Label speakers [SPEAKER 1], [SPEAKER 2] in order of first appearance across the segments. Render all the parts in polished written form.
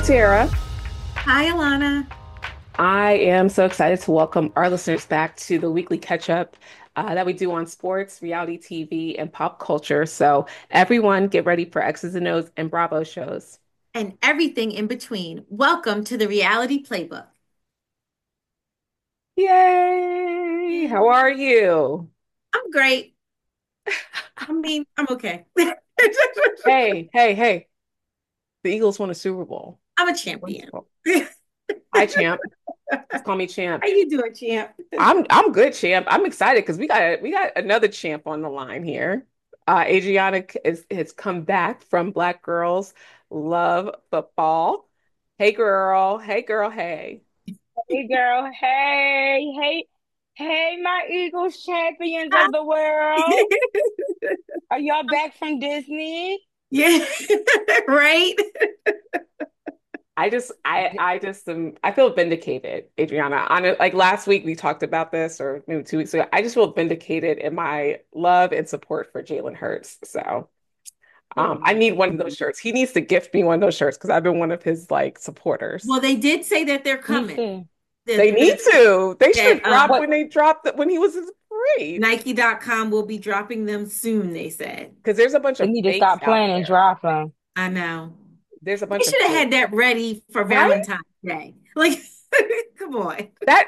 [SPEAKER 1] Tara.
[SPEAKER 2] Hi, Alana.
[SPEAKER 1] I am so excited to welcome our listeners back to the weekly catch up that we do on sports, reality TV, and pop culture. So, everyone, get ready for X's and O's and Bravo shows.
[SPEAKER 2] And everything in between. Welcome to the Reality Playbook.
[SPEAKER 1] Yay! How
[SPEAKER 2] Yay.
[SPEAKER 1] are you?
[SPEAKER 2] I'm great. I mean, I'm okay.
[SPEAKER 1] Hey, hey, hey. The Eagles won a Super Bowl.
[SPEAKER 2] I'm a
[SPEAKER 1] First
[SPEAKER 2] champion.
[SPEAKER 1] of all.
[SPEAKER 2] How
[SPEAKER 1] Hi, champ. Just call me champ.
[SPEAKER 2] you doing, champ?
[SPEAKER 1] I'm good, champ. I'm excited because we got another champ on the line here. Adriana has come back from Black Girls Love Football. Hey girl, hey girl, hey.
[SPEAKER 3] Hey girl, hey, hey, hey, my Eagles champions of the world. Are y'all back from Disney?
[SPEAKER 2] Yeah, right.
[SPEAKER 1] I feel vindicated, Adriana. On it, like last week we talked about this, or maybe 2 weeks ago. I just feel vindicated in my love and support for Jalen Hurts. So. I
[SPEAKER 2] Oh.
[SPEAKER 1] need one of those shirts. He needs to gift me one of those shirts because I've been one of his like supporters.
[SPEAKER 2] Well, they did say that they're
[SPEAKER 3] Me
[SPEAKER 2] coming.
[SPEAKER 3] too.
[SPEAKER 1] They need
[SPEAKER 2] The
[SPEAKER 1] to. They should have
[SPEAKER 2] that
[SPEAKER 1] dropped
[SPEAKER 3] What?
[SPEAKER 1] when they dropped it when he was in the parade.
[SPEAKER 2] Nike.com will be dropping them soon, they said.
[SPEAKER 1] Because there's a bunch
[SPEAKER 3] They
[SPEAKER 1] of
[SPEAKER 3] need to
[SPEAKER 1] fakes
[SPEAKER 3] stop
[SPEAKER 1] out
[SPEAKER 3] playing and
[SPEAKER 1] there.
[SPEAKER 3] drop them.
[SPEAKER 2] I know.
[SPEAKER 1] There's a
[SPEAKER 2] They
[SPEAKER 1] bunch of
[SPEAKER 2] should have
[SPEAKER 1] fakes,
[SPEAKER 2] had that ready for
[SPEAKER 1] right?
[SPEAKER 2] Valentine's Day. Like, come on.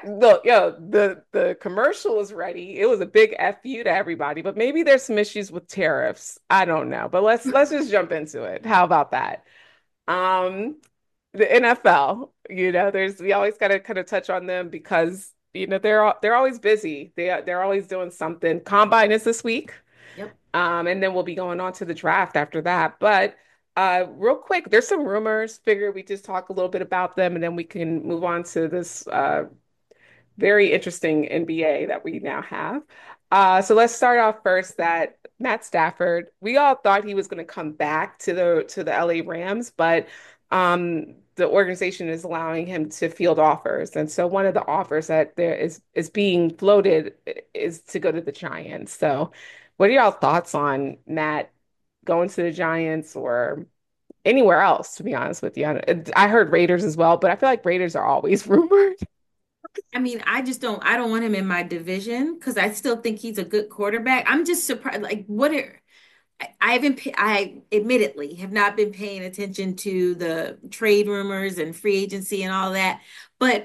[SPEAKER 1] The commercial is ready. It was a big FU to everybody, but maybe there's some issues with tariffs. I don't know. But let's just jump into it. How about that? Um, the NFL, there's we always got to kind of touch on them because they're always busy. They're always doing something. Combine is this week,
[SPEAKER 2] Yep.
[SPEAKER 1] and then we'll be going on to the draft after that. But real quick, there's some rumors. Figure we just talk a little bit about them, and then we can move on to this very interesting NBA that we now have. So let's start off first that Matt Stafford, we all thought he was going to come back to the LA Rams, but the organization is allowing him to field offers. And so one of the offers that there is being floated is to go to the Giants. So what are y'all thoughts on Matt going to the Giants or anywhere else, to be honest with you? I heard Raiders as well, but I feel like Raiders are always rumored.
[SPEAKER 2] I mean, I don't want him in my division because I still think he's a good quarterback. I'm just surprised. Like, I haven't, I admittedly have not been paying attention to the trade rumors and free agency and all that. But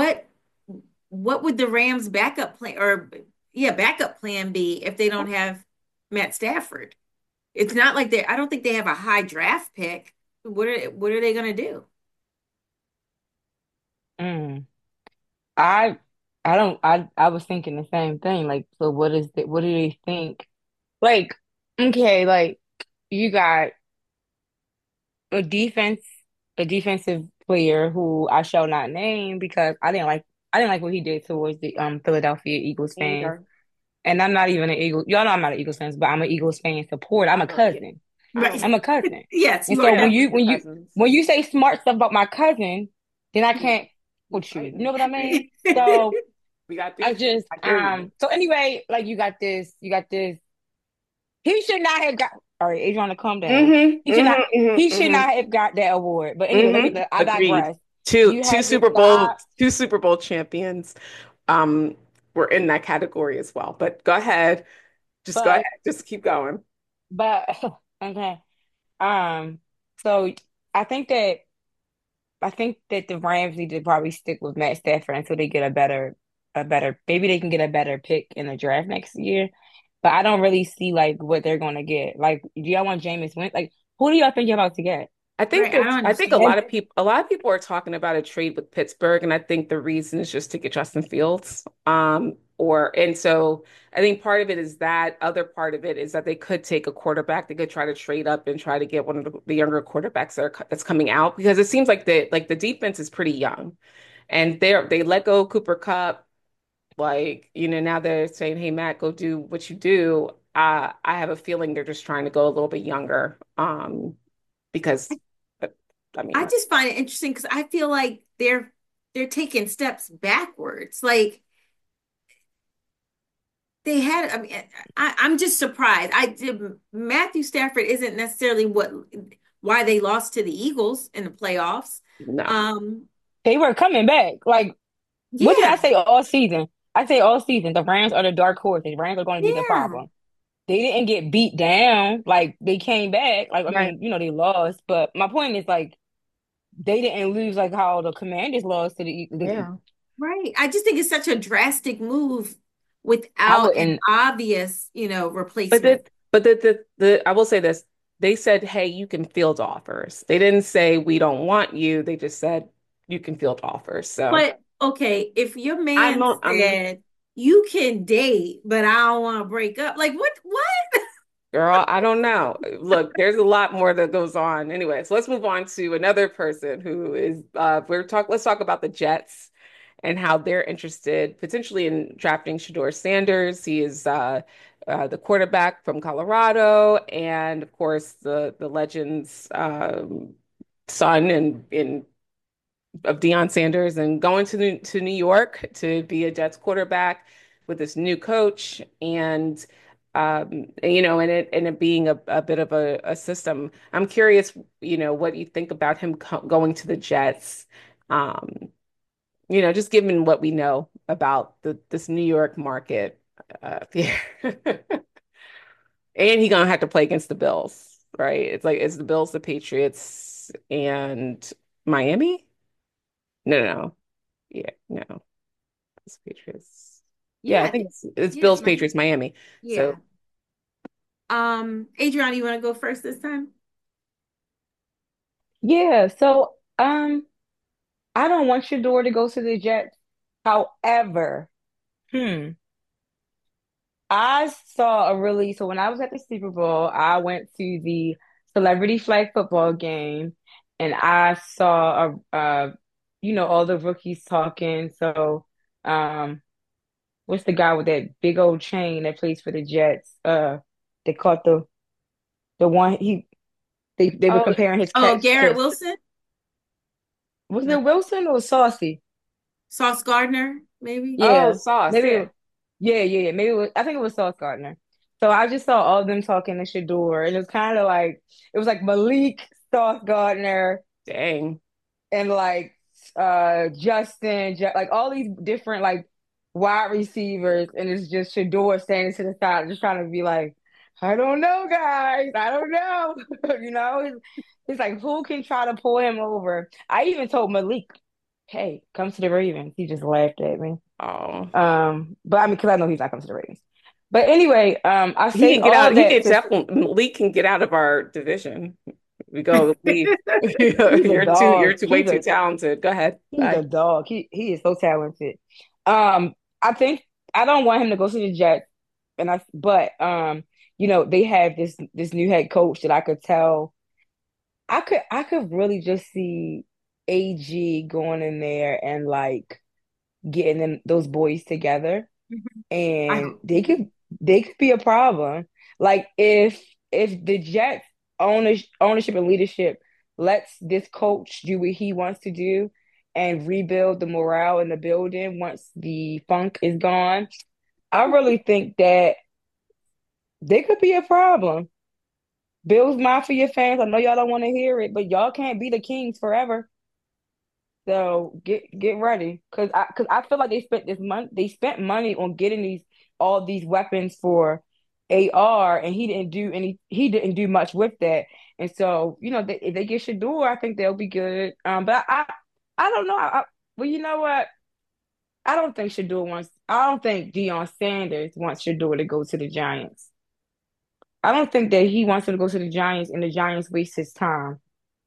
[SPEAKER 2] what would the Rams backup plan or yeah, backup plan be if they don't have Matt Stafford? It's not like I don't think they have a high draft pick. What are they going to do?
[SPEAKER 3] Mm. I, I don't. I was thinking the same thing. Like, so what is it? What do they think? Like, okay, like you got a defense, a defensive player who I shall not name because I didn't like what he did towards the Philadelphia Eagles fans.
[SPEAKER 1] Anger.
[SPEAKER 3] And I'm not even an Eagle. Y'all know I'm not an Eagles fan, but I'm an Eagles fan support. I'm
[SPEAKER 1] I
[SPEAKER 3] a
[SPEAKER 1] don't care.
[SPEAKER 3] cousin.
[SPEAKER 1] I don't
[SPEAKER 2] Right.
[SPEAKER 3] I'm a
[SPEAKER 1] care.
[SPEAKER 3] cousin.
[SPEAKER 2] Yes,
[SPEAKER 3] And
[SPEAKER 2] you
[SPEAKER 3] so
[SPEAKER 2] are
[SPEAKER 1] Yeah,
[SPEAKER 2] definitely
[SPEAKER 1] your cousins.
[SPEAKER 3] when you say smart stuff about my cousin, then I can't put you. You know what I mean? So
[SPEAKER 1] We got
[SPEAKER 3] I
[SPEAKER 1] beef.
[SPEAKER 3] just
[SPEAKER 1] I hear you.
[SPEAKER 3] so anyway, like you got this. He should not have got. All right, Adriana, calm down.
[SPEAKER 1] Mm-hmm. Mm-hmm.
[SPEAKER 3] He should
[SPEAKER 1] Mm-hmm.
[SPEAKER 3] not have got that award. But anyway,
[SPEAKER 1] Mm-hmm.
[SPEAKER 3] I
[SPEAKER 1] Agreed.
[SPEAKER 3] digress.
[SPEAKER 1] Two
[SPEAKER 3] You
[SPEAKER 1] two
[SPEAKER 3] had to
[SPEAKER 1] Super Bowl
[SPEAKER 3] stop.
[SPEAKER 1] two Super Bowl champions um were in that category as well. But go ahead. Just go ahead.
[SPEAKER 3] But
[SPEAKER 1] Just keep going.
[SPEAKER 3] but okay. Um. So I think that. I think that the Rams need to probably stick with Matt Stafford until they get maybe they can get a better pick in the draft next year. But I don't really see like what they're gonna get. Like, do y'all want Jameis Winston? Like, who do y'all think you're about to get?
[SPEAKER 2] right. I don't
[SPEAKER 1] I think
[SPEAKER 2] understand.
[SPEAKER 1] a lot of people are talking about a trade with Pittsburgh, and I think the reason is just to get Justin Fields. And so I think part of it is that. Other part of it is that they could take a quarterback. They could try to trade up and try to get one of the younger quarterbacks that's coming out because it seems like the defense is pretty young, and they let go of Cooper Kupp. Like, now they're saying, "Hey, Matt, go do what you do." I have a feeling they're just trying to go a little bit younger. Because uh, I
[SPEAKER 2] I
[SPEAKER 1] mean,
[SPEAKER 2] just find it interesting because I feel like they're taking steps backwards. Like they had, I'm just surprised. Matthew Stafford isn't necessarily why they lost to the Eagles in the playoffs.
[SPEAKER 1] No.
[SPEAKER 2] Um,
[SPEAKER 3] They were coming back. Like, what did I
[SPEAKER 2] yeah,
[SPEAKER 3] say all season? I say all season, the Rams are the dark horse. The Rams are going to be the
[SPEAKER 2] yeah,
[SPEAKER 3] problem. They didn't get beat down. Like, they came back. Like, I
[SPEAKER 1] Right.
[SPEAKER 3] mean, they lost. But my point is, like, they didn't lose like how the Commanders lost to
[SPEAKER 1] Yeah.
[SPEAKER 2] right. I just think it's such a drastic move
[SPEAKER 3] I
[SPEAKER 2] without an
[SPEAKER 3] wouldn't.
[SPEAKER 2] obvious,
[SPEAKER 1] But
[SPEAKER 2] replacement.
[SPEAKER 1] the I will say this. They said, hey, you can field offers. They didn't say we don't want you. They just said you can field offers. So
[SPEAKER 2] But okay, if your
[SPEAKER 1] I'm
[SPEAKER 2] man
[SPEAKER 1] I'm
[SPEAKER 2] said you can date, but I don't want to break up, like what? What?
[SPEAKER 1] girl, I don't know. Look, there's a lot more that goes on. Anyway, so let's move on to another person who is let's talk about the Jets and how they're interested potentially in drafting Shador Sanders. He is the quarterback from Colorado, and of course the Legends son and of Deion Sanders, and going to New York to be a Jets quarterback with this new coach and it being a bit of a system. I'm curious, what you think about him going to the Jets. Um, just given what we know about this New York market. Yeah. And he gonna have to play against the Bills, right? It's like it's the Bills, the Patriots, and Miami. No, no, no. Yeah, no. It's Patriots. Yeah,
[SPEAKER 2] Yeah,
[SPEAKER 1] I think it's
[SPEAKER 2] yeah, it's
[SPEAKER 1] Bills,
[SPEAKER 2] my
[SPEAKER 1] Patriots, Miami.
[SPEAKER 2] yeah.
[SPEAKER 1] So,
[SPEAKER 2] Adriana, you want to go first this time?
[SPEAKER 3] Yeah. So, I don't want Shador to go to the Jets. However, hmm. I saw a really, so when I was at the Super Bowl, I went to the celebrity flag football game and I saw all the rookies talking. So, um, what's the guy with that big old chain that plays for the Jets? They caught the one they were
[SPEAKER 1] oh,
[SPEAKER 3] comparing his
[SPEAKER 2] Oh,
[SPEAKER 3] catch
[SPEAKER 2] Garrett
[SPEAKER 3] to,
[SPEAKER 2] Wilson?
[SPEAKER 3] was
[SPEAKER 2] No.
[SPEAKER 3] it Wilson or Saucy?
[SPEAKER 2] Sauce Gardner, maybe?
[SPEAKER 1] oh,
[SPEAKER 3] Yeah,
[SPEAKER 1] Sauce,
[SPEAKER 3] maybe.
[SPEAKER 1] yeah.
[SPEAKER 3] Yeah. Maybe I think it was Sauce Gardner. So I just saw all of them talking to Shador, and it was kind of like it was like Malik, Sauce Gardner,
[SPEAKER 1] Dang.
[SPEAKER 3] and like Justin, like all these different like wide receivers, and it's just Shador standing to the side, just trying to be like, I don't know, guys, I don't know, it's like who can try to pull him over? I even told Malik, hey, come to the Ravens. He just laughed at me.
[SPEAKER 1] Oh.
[SPEAKER 3] But I mean, because I know he's not coming to the Ravens. But anyway, I
[SPEAKER 1] He
[SPEAKER 3] say
[SPEAKER 1] can get
[SPEAKER 3] all
[SPEAKER 1] out. He
[SPEAKER 3] that
[SPEAKER 1] can
[SPEAKER 3] to
[SPEAKER 1] definitely Lee can get out of our division. We go, Lee.
[SPEAKER 3] he's a
[SPEAKER 1] You're
[SPEAKER 3] dog.
[SPEAKER 1] too way too talented. Go ahead.
[SPEAKER 3] He's a
[SPEAKER 1] Bye.
[SPEAKER 3] dog. He is so talented. I think I don't want him to go to the Jets, but they have this new head coach that I could tell. I could really just see AG going in there and like getting them those boys together,
[SPEAKER 2] Mhm. I
[SPEAKER 3] and
[SPEAKER 2] hope.
[SPEAKER 3] they could be a problem. Like if the Jets ownership and leadership lets this coach do what he wants to do and rebuild the morale in the building once the funk is gone, I really think that they could be a problem. Bills Mafia fans, I know y'all don't want to hear it, but y'all can't be the Kings forever. So get ready, cause I feel like they spent money on getting all these weapons for AR, and he didn't do much with that. And so if they get Shador, I think they'll be good. But I don't know. Well, you know what? I don't think Deion Sanders wants Shador to go to the Giants. I don't think that he wants him to go to the Giants, and the Giants waste his time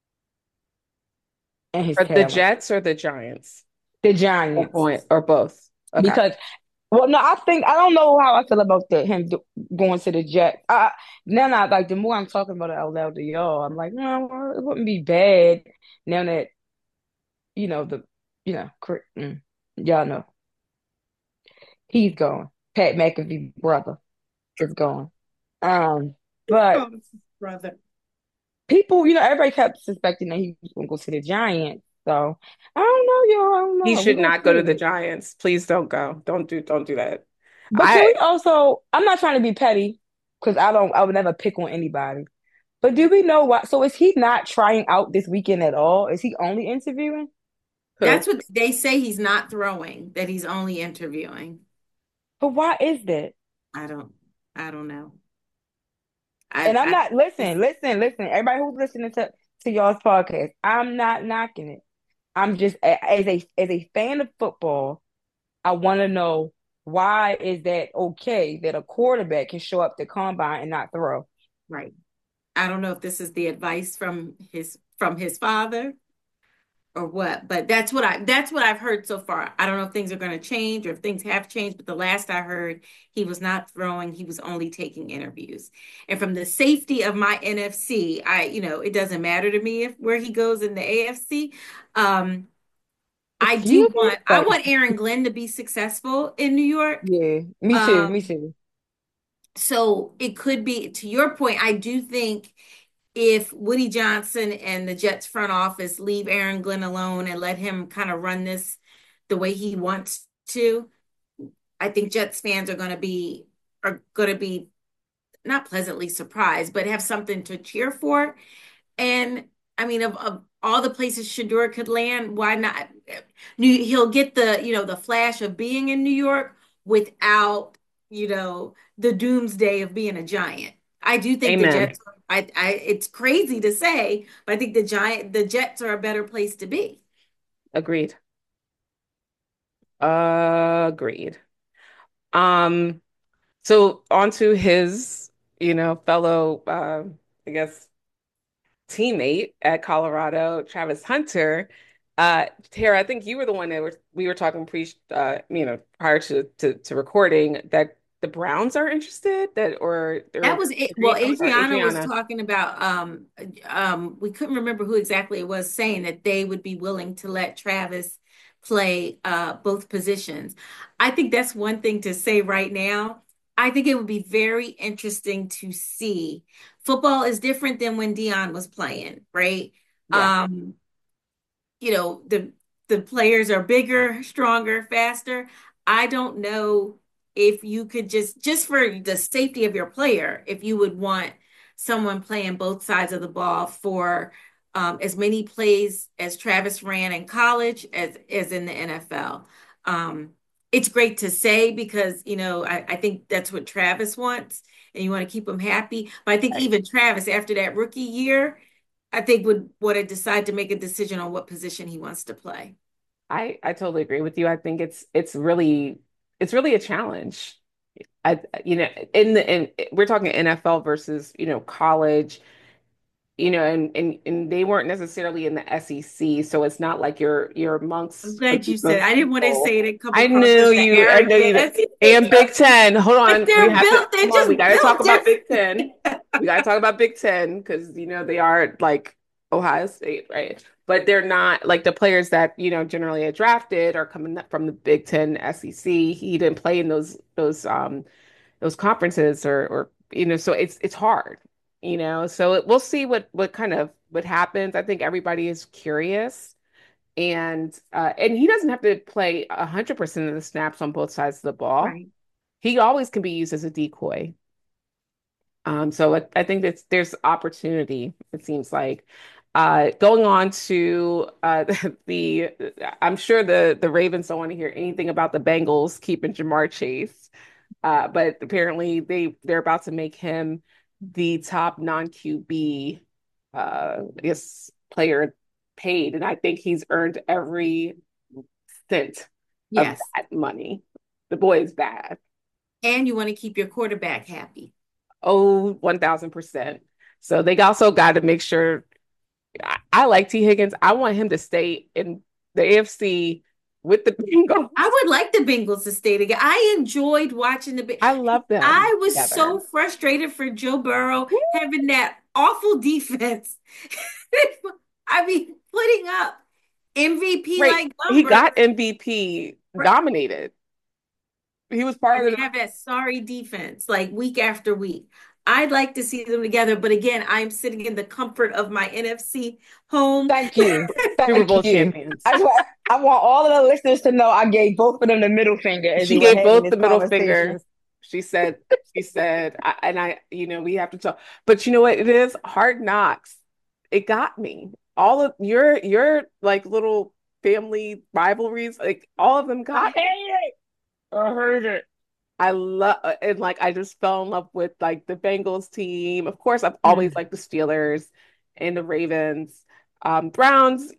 [SPEAKER 3] and his
[SPEAKER 1] Or the
[SPEAKER 3] talent.
[SPEAKER 1] Jets or the Giants?
[SPEAKER 3] The
[SPEAKER 1] Or
[SPEAKER 3] Giants.
[SPEAKER 1] point or both. Okay.
[SPEAKER 3] Because well, no, I don't know how I feel about going to the Jets. Now, like the more I'm talking about it out loud to y'all, I'm like, no, well, it wouldn't be bad now that you know the y'all know he's gone. Pat McAfee brother is gone. Um, but
[SPEAKER 2] Oh, this is brother.
[SPEAKER 3] people, everybody kept suspecting that he was going to go to the Giants. So I don't know, y'all. I don't
[SPEAKER 1] He
[SPEAKER 3] know. We're
[SPEAKER 1] should
[SPEAKER 3] gonna
[SPEAKER 1] not go to the
[SPEAKER 3] see.
[SPEAKER 1] Giants. Please don't go. Don't do that.
[SPEAKER 3] But can
[SPEAKER 1] I
[SPEAKER 3] we also? I'm not trying to be petty because I would never pick on anybody. But do we know why? So is he not trying out this weekend at all? Is he only interviewing?
[SPEAKER 1] Who?
[SPEAKER 2] That's what they say. He's not throwing, that he's only interviewing.
[SPEAKER 3] But why is that?
[SPEAKER 2] I don't, I don't know.
[SPEAKER 3] And I'm
[SPEAKER 2] I
[SPEAKER 3] not,
[SPEAKER 2] it's,
[SPEAKER 3] listen. Everybody who's listening to y'all's podcast, I'm not knocking it. I'm just as a fan of football, I want to know why is that okay that a quarterback can show up to combine and not throw?
[SPEAKER 2] right. I don't know if this is the advice from his father or what, but that's what I've heard so far. I don't know if things are going to change or if things have changed, but the last I heard, he was not throwing, he was only taking interviews. And from the safety of my NFC, it doesn't matter to me if where he goes in the AFC. Um,
[SPEAKER 3] Excuse me?
[SPEAKER 2] I want Aaron Glenn to be successful in New York.
[SPEAKER 3] Yeah, me too, me
[SPEAKER 2] Um,
[SPEAKER 3] too.
[SPEAKER 2] so it could be, to your point, I do think if Woody Johnson and the Jets front office leave Aaron Glenn alone and let him kind of run this the way he wants to, I think Jets fans are going to be not pleasantly surprised, but have something to cheer for. And I mean, of all the places Shador could land, why not? He'll get the flash of being in New York without, the doomsday of being a Giant. I do think the
[SPEAKER 1] Amen.
[SPEAKER 2] Jets, it's crazy to say, but I think the Jets are a better place to be.
[SPEAKER 1] Agreed. Agreed. Um, so onto his, fellow, I guess, teammate at Colorado, Travis Hunter. Tara, I think you were the one that we were talking prior to recording that the Browns are interested that or
[SPEAKER 2] That
[SPEAKER 1] they're
[SPEAKER 2] was it. Well,
[SPEAKER 1] agreed or
[SPEAKER 2] Adriana was
[SPEAKER 1] Adriana.
[SPEAKER 2] talking about we couldn't remember who exactly it was saying that they would be willing to let Travis play both positions. I think that's one thing to say right now. I think it would be very interesting to see. Football is different than when Dion was playing, right?
[SPEAKER 1] Yes.
[SPEAKER 2] Um, the players are bigger, stronger, faster. I don't know if you could just for the safety of your player, if you would want someone playing both sides of the ball for as many plays as Travis ran in college as in the NFL. Um, it's great to say because I think that's what Travis wants, and you want to keep him happy. But I think
[SPEAKER 1] Right.
[SPEAKER 2] even Travis, after that rookie year, I think would have decided to make a decision on what position he wants to play.
[SPEAKER 1] I totally agree with you. I think it's really a challenge. I in we're talking NFL versus, college. And they weren't necessarily in the SEC, so it's not like you're
[SPEAKER 2] I'm
[SPEAKER 1] amongst a
[SPEAKER 2] glad you
[SPEAKER 1] group
[SPEAKER 2] said.
[SPEAKER 1] of
[SPEAKER 2] I didn't want to say
[SPEAKER 1] people.
[SPEAKER 2] it and come
[SPEAKER 1] I
[SPEAKER 2] across
[SPEAKER 1] knew
[SPEAKER 2] as the
[SPEAKER 1] you. I know you.
[SPEAKER 2] arrogant SEC
[SPEAKER 1] And Big Ten. Hold
[SPEAKER 2] but
[SPEAKER 1] on, we
[SPEAKER 2] they're
[SPEAKER 1] have to
[SPEAKER 2] built. They're
[SPEAKER 1] come on. We
[SPEAKER 2] just
[SPEAKER 1] got to talk
[SPEAKER 2] built
[SPEAKER 1] about
[SPEAKER 2] different.
[SPEAKER 1] Big Ten. We got to talk about Big Ten because they are like Ohio State, right? But they're not like the players that generally are drafted are coming up from the Big Ten, SEC. He didn't play in those conferences or so it's hard, so we'll see what kind of what happens. I think everybody is curious and he doesn't have to play 100% of the snaps on both sides of the ball.
[SPEAKER 2] Right.
[SPEAKER 1] He always can be used as a decoy. So I think that there's opportunity, it seems like. Going on to the, I'm sure the Ravens don't want to hear anything about the Bengals keeping Jamar Chase. But apparently they're about to make him the top non-QB, I guess, player paid, and I think he's earned every cent of
[SPEAKER 2] Yes.
[SPEAKER 1] that money. The boy is bad.
[SPEAKER 2] And you want to keep your quarterback happy.
[SPEAKER 1] Oh, 1000%. So they also got to make sure. I like T. Higgins. I want him to stay in the AFC with the
[SPEAKER 2] I
[SPEAKER 1] Bengals.
[SPEAKER 2] would like the Bengals to stay together. I enjoyed watching
[SPEAKER 1] I love them
[SPEAKER 2] I was
[SPEAKER 1] together.
[SPEAKER 2] so frustrated for Joe Burrow having that awful defense. I mean, putting up MVP
[SPEAKER 1] Great.
[SPEAKER 2] like
[SPEAKER 1] He
[SPEAKER 2] numbers.
[SPEAKER 1] got MVP nominated. He was part
[SPEAKER 2] And
[SPEAKER 1] of
[SPEAKER 2] they
[SPEAKER 1] the.
[SPEAKER 2] have that sorry defense like week after week. I'd like to see them together, but again, I'm sitting in the comfort of my NFC home.
[SPEAKER 3] Thank you.
[SPEAKER 1] Super
[SPEAKER 3] Thank
[SPEAKER 1] Bowl
[SPEAKER 3] you.
[SPEAKER 1] champions.
[SPEAKER 3] I want all of the listeners to know I gave both of them the middle finger as
[SPEAKER 1] She
[SPEAKER 3] they were
[SPEAKER 1] gave
[SPEAKER 3] having
[SPEAKER 1] both
[SPEAKER 3] this
[SPEAKER 1] the middle finger.
[SPEAKER 3] conversation.
[SPEAKER 1] she said, and we have to talk. But you know what? It is Hard Knocks. It got me. All of your like little family rivalries, like all of them
[SPEAKER 3] I
[SPEAKER 1] got
[SPEAKER 3] hate
[SPEAKER 1] me.
[SPEAKER 3] it. I heard it.
[SPEAKER 1] I love and like I just fell in love with like the Bengals team. Of course, I've always
[SPEAKER 3] Mm.
[SPEAKER 1] liked the Steelers and the Ravens. Browns,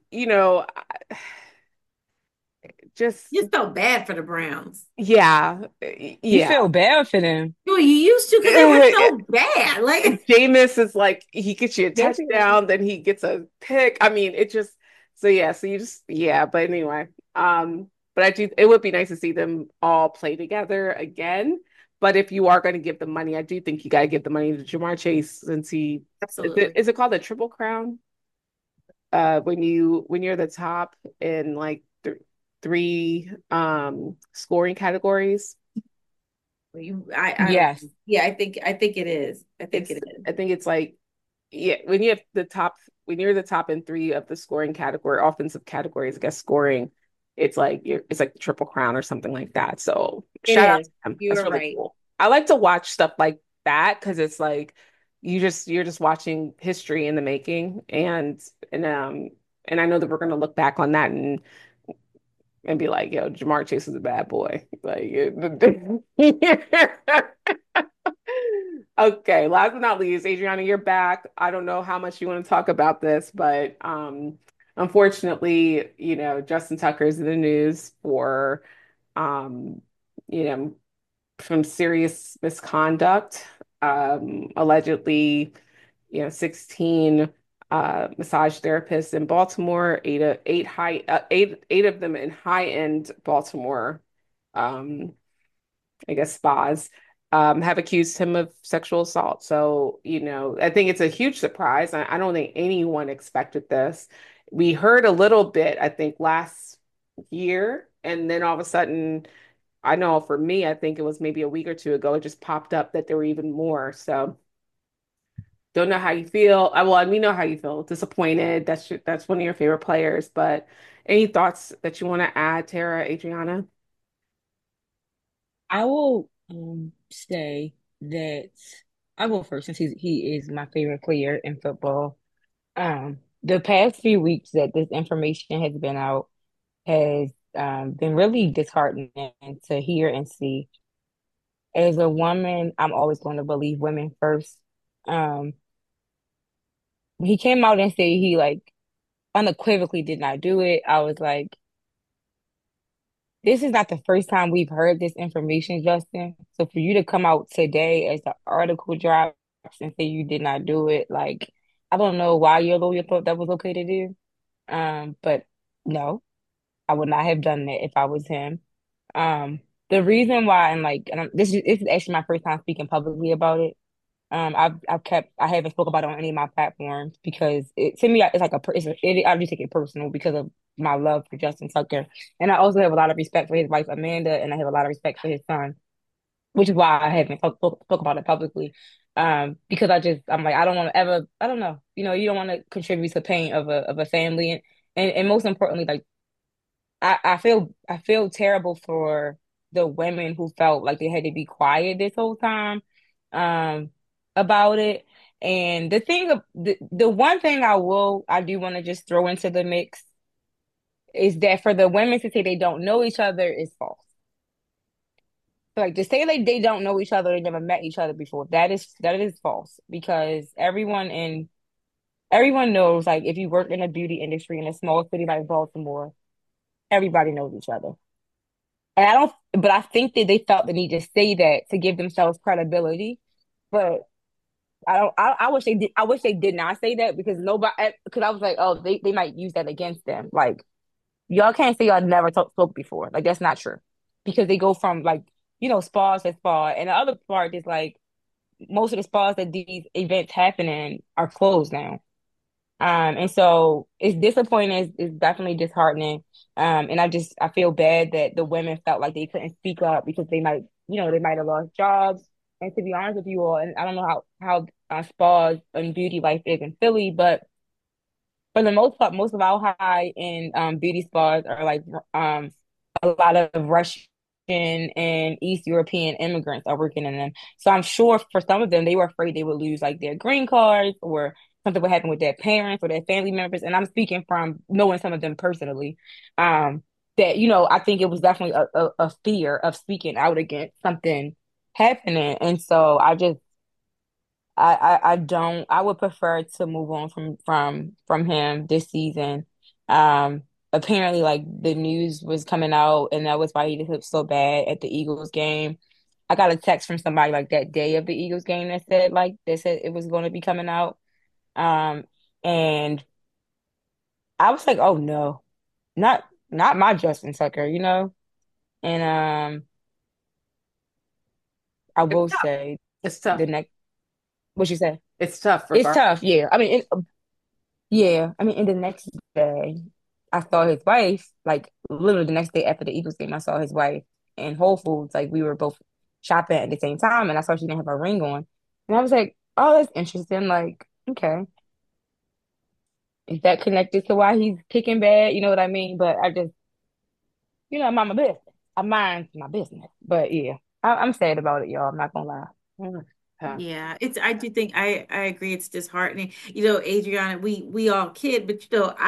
[SPEAKER 1] just
[SPEAKER 2] Just felt bad for the Browns.
[SPEAKER 1] yeah,
[SPEAKER 3] You
[SPEAKER 1] yeah.
[SPEAKER 3] feel bad for them.
[SPEAKER 2] Well, you used to because they were so bad. Like,
[SPEAKER 1] Jameis is like he gets you a
[SPEAKER 3] They be
[SPEAKER 1] touchdown, then he gets a pick. I mean, it just so yeah, so you just yeah, but anyway. But I do it would be nice to see them all play together again. But if you are going to give the money, I do think you gotta give the money to Jamar Chase since he
[SPEAKER 2] absolutely.
[SPEAKER 1] is it called the Triple Crown? When you're the top in like th three scoring categories.
[SPEAKER 2] I don't,
[SPEAKER 3] yes.
[SPEAKER 2] yeah, I think it is. I think
[SPEAKER 1] It's
[SPEAKER 2] it is.
[SPEAKER 1] I think it's like yeah, when you're the top in three of the scoring category, offensive categories, I guess scoring, it's like the Triple Crown or something like that. So
[SPEAKER 2] It
[SPEAKER 1] shout out
[SPEAKER 2] is.
[SPEAKER 1] to them.
[SPEAKER 2] You
[SPEAKER 1] That's
[SPEAKER 2] are
[SPEAKER 1] really
[SPEAKER 2] right.
[SPEAKER 1] cool. I like to watch stuff like that because it's like you're just watching history in the making and and I know that we're gonna look back on that and be like, yo, Jamar Chase is a bad boy. Okay, last but not least, Adriana, you're back. I don't know how much you want to talk about this, but unfortunately, Justin Tucker's in the news for um, you know, from serious misconduct. Allegedly, 16 massage therapists in Baltimore, eight of them in high-end Baltimore, um, I guess spas, have accused him of sexual assault. So, I think it's a huge surprise. I don't think anyone expected this. We heard a little bit, I think, last year, and then all of a sudden, I know for me, I think it was maybe a week or two ago, it just popped up that there were even more. So, don't know how you feel. Well, we know how you feel. Disappointed. That's one of your favorite players. But any thoughts that you want to add, Tara, Adriana?
[SPEAKER 3] I will say that I will first since he is my favorite player in football. The past few weeks that this information has been out has been really disheartening to hear and see. As a woman, I'm always going to believe women first. Um, he came out and said he like unequivocally did not do it. I was like, this is not the first time we've heard this information, Justin. So for you to come out today as the article drops and say you did not do it, like I don't know why your lawyer thought that was okay to do. But no, I would not have done that if I was him. Um, the reason why, this is actually my first time speaking publicly about it. I haven't spoke about it on any of my platforms because to me it's like I just take it personal because of my love for Justin Tucker, and I also have a lot of respect for his wife Amanda, and I have a lot of respect for his son, which is why I haven't spoke about it publicly. Because I'm like I don't want to ever I don't know you don't want to contribute to the pain of a family and most importantly like I feel terrible for the women who felt like they had to be quiet this whole time um about it. And the one thing I do want to just throw into the mix is that for the women to say they don't know each other is false. Like to say like they don't know each other, they never met each other before, that is false because everyone knows like if you work in a beauty industry in a small city like Baltimore, everybody knows each other. And but I think that they felt the need to say that to give themselves credibility. But I wish I wish they did not say that because because I was like, oh, they might use that against them. Like, y'all can't say y'all never spoke before. Like, that's not true. Because they go from like, spas to spa. And the other part is like, most of the spas that these events happen in are closed now. And so it's disappointing. It's definitely disheartening. And I feel bad that the women felt like they couldn't speak up because they might have lost jobs. And to be honest with you all, and I don't know how spas and beauty life is in Philly, but for the most part, most of our high end beauty spas are like a lot of rush and East European immigrants are working in them. So I'm sure for some of them, they were afraid they would lose like their green cards or something would happen with their parents or their family members. And I'm speaking from knowing some of them personally. That, I think it was definitely a fear of speaking out against something happening. And so I don't I would prefer to move on from him this season. Apparently like the news was coming out and that was why he looked so bad at the Eagles game. I got a text from somebody like that day of the Eagles game that said it was going to be coming out. Um and I was like, "Oh no. Not my Justin Tucker, you know?" And I
[SPEAKER 1] It's
[SPEAKER 3] will
[SPEAKER 1] tough.
[SPEAKER 3] say
[SPEAKER 1] It's tough.
[SPEAKER 3] the next what you say?
[SPEAKER 1] It's tough
[SPEAKER 3] It's
[SPEAKER 1] regardless.
[SPEAKER 3] tough, yeah. Yeah, I mean, and the next day, I saw his wife, like literally the next day after the Eagles game, I saw his wife in Whole Foods. Like we were both shopping at the same time, and I saw she didn't have a ring on. And I was like, oh, that's interesting. Like, okay, is that connected to why he's kicking bad? You know what I mean? But I just, I'm on my business. I mind my business. But yeah, I'm sad about it, y'all. I'm not gonna lie.
[SPEAKER 1] Mm, tough.
[SPEAKER 2] Yeah, I do think I agree it's disheartening. Adriana, we all kid, but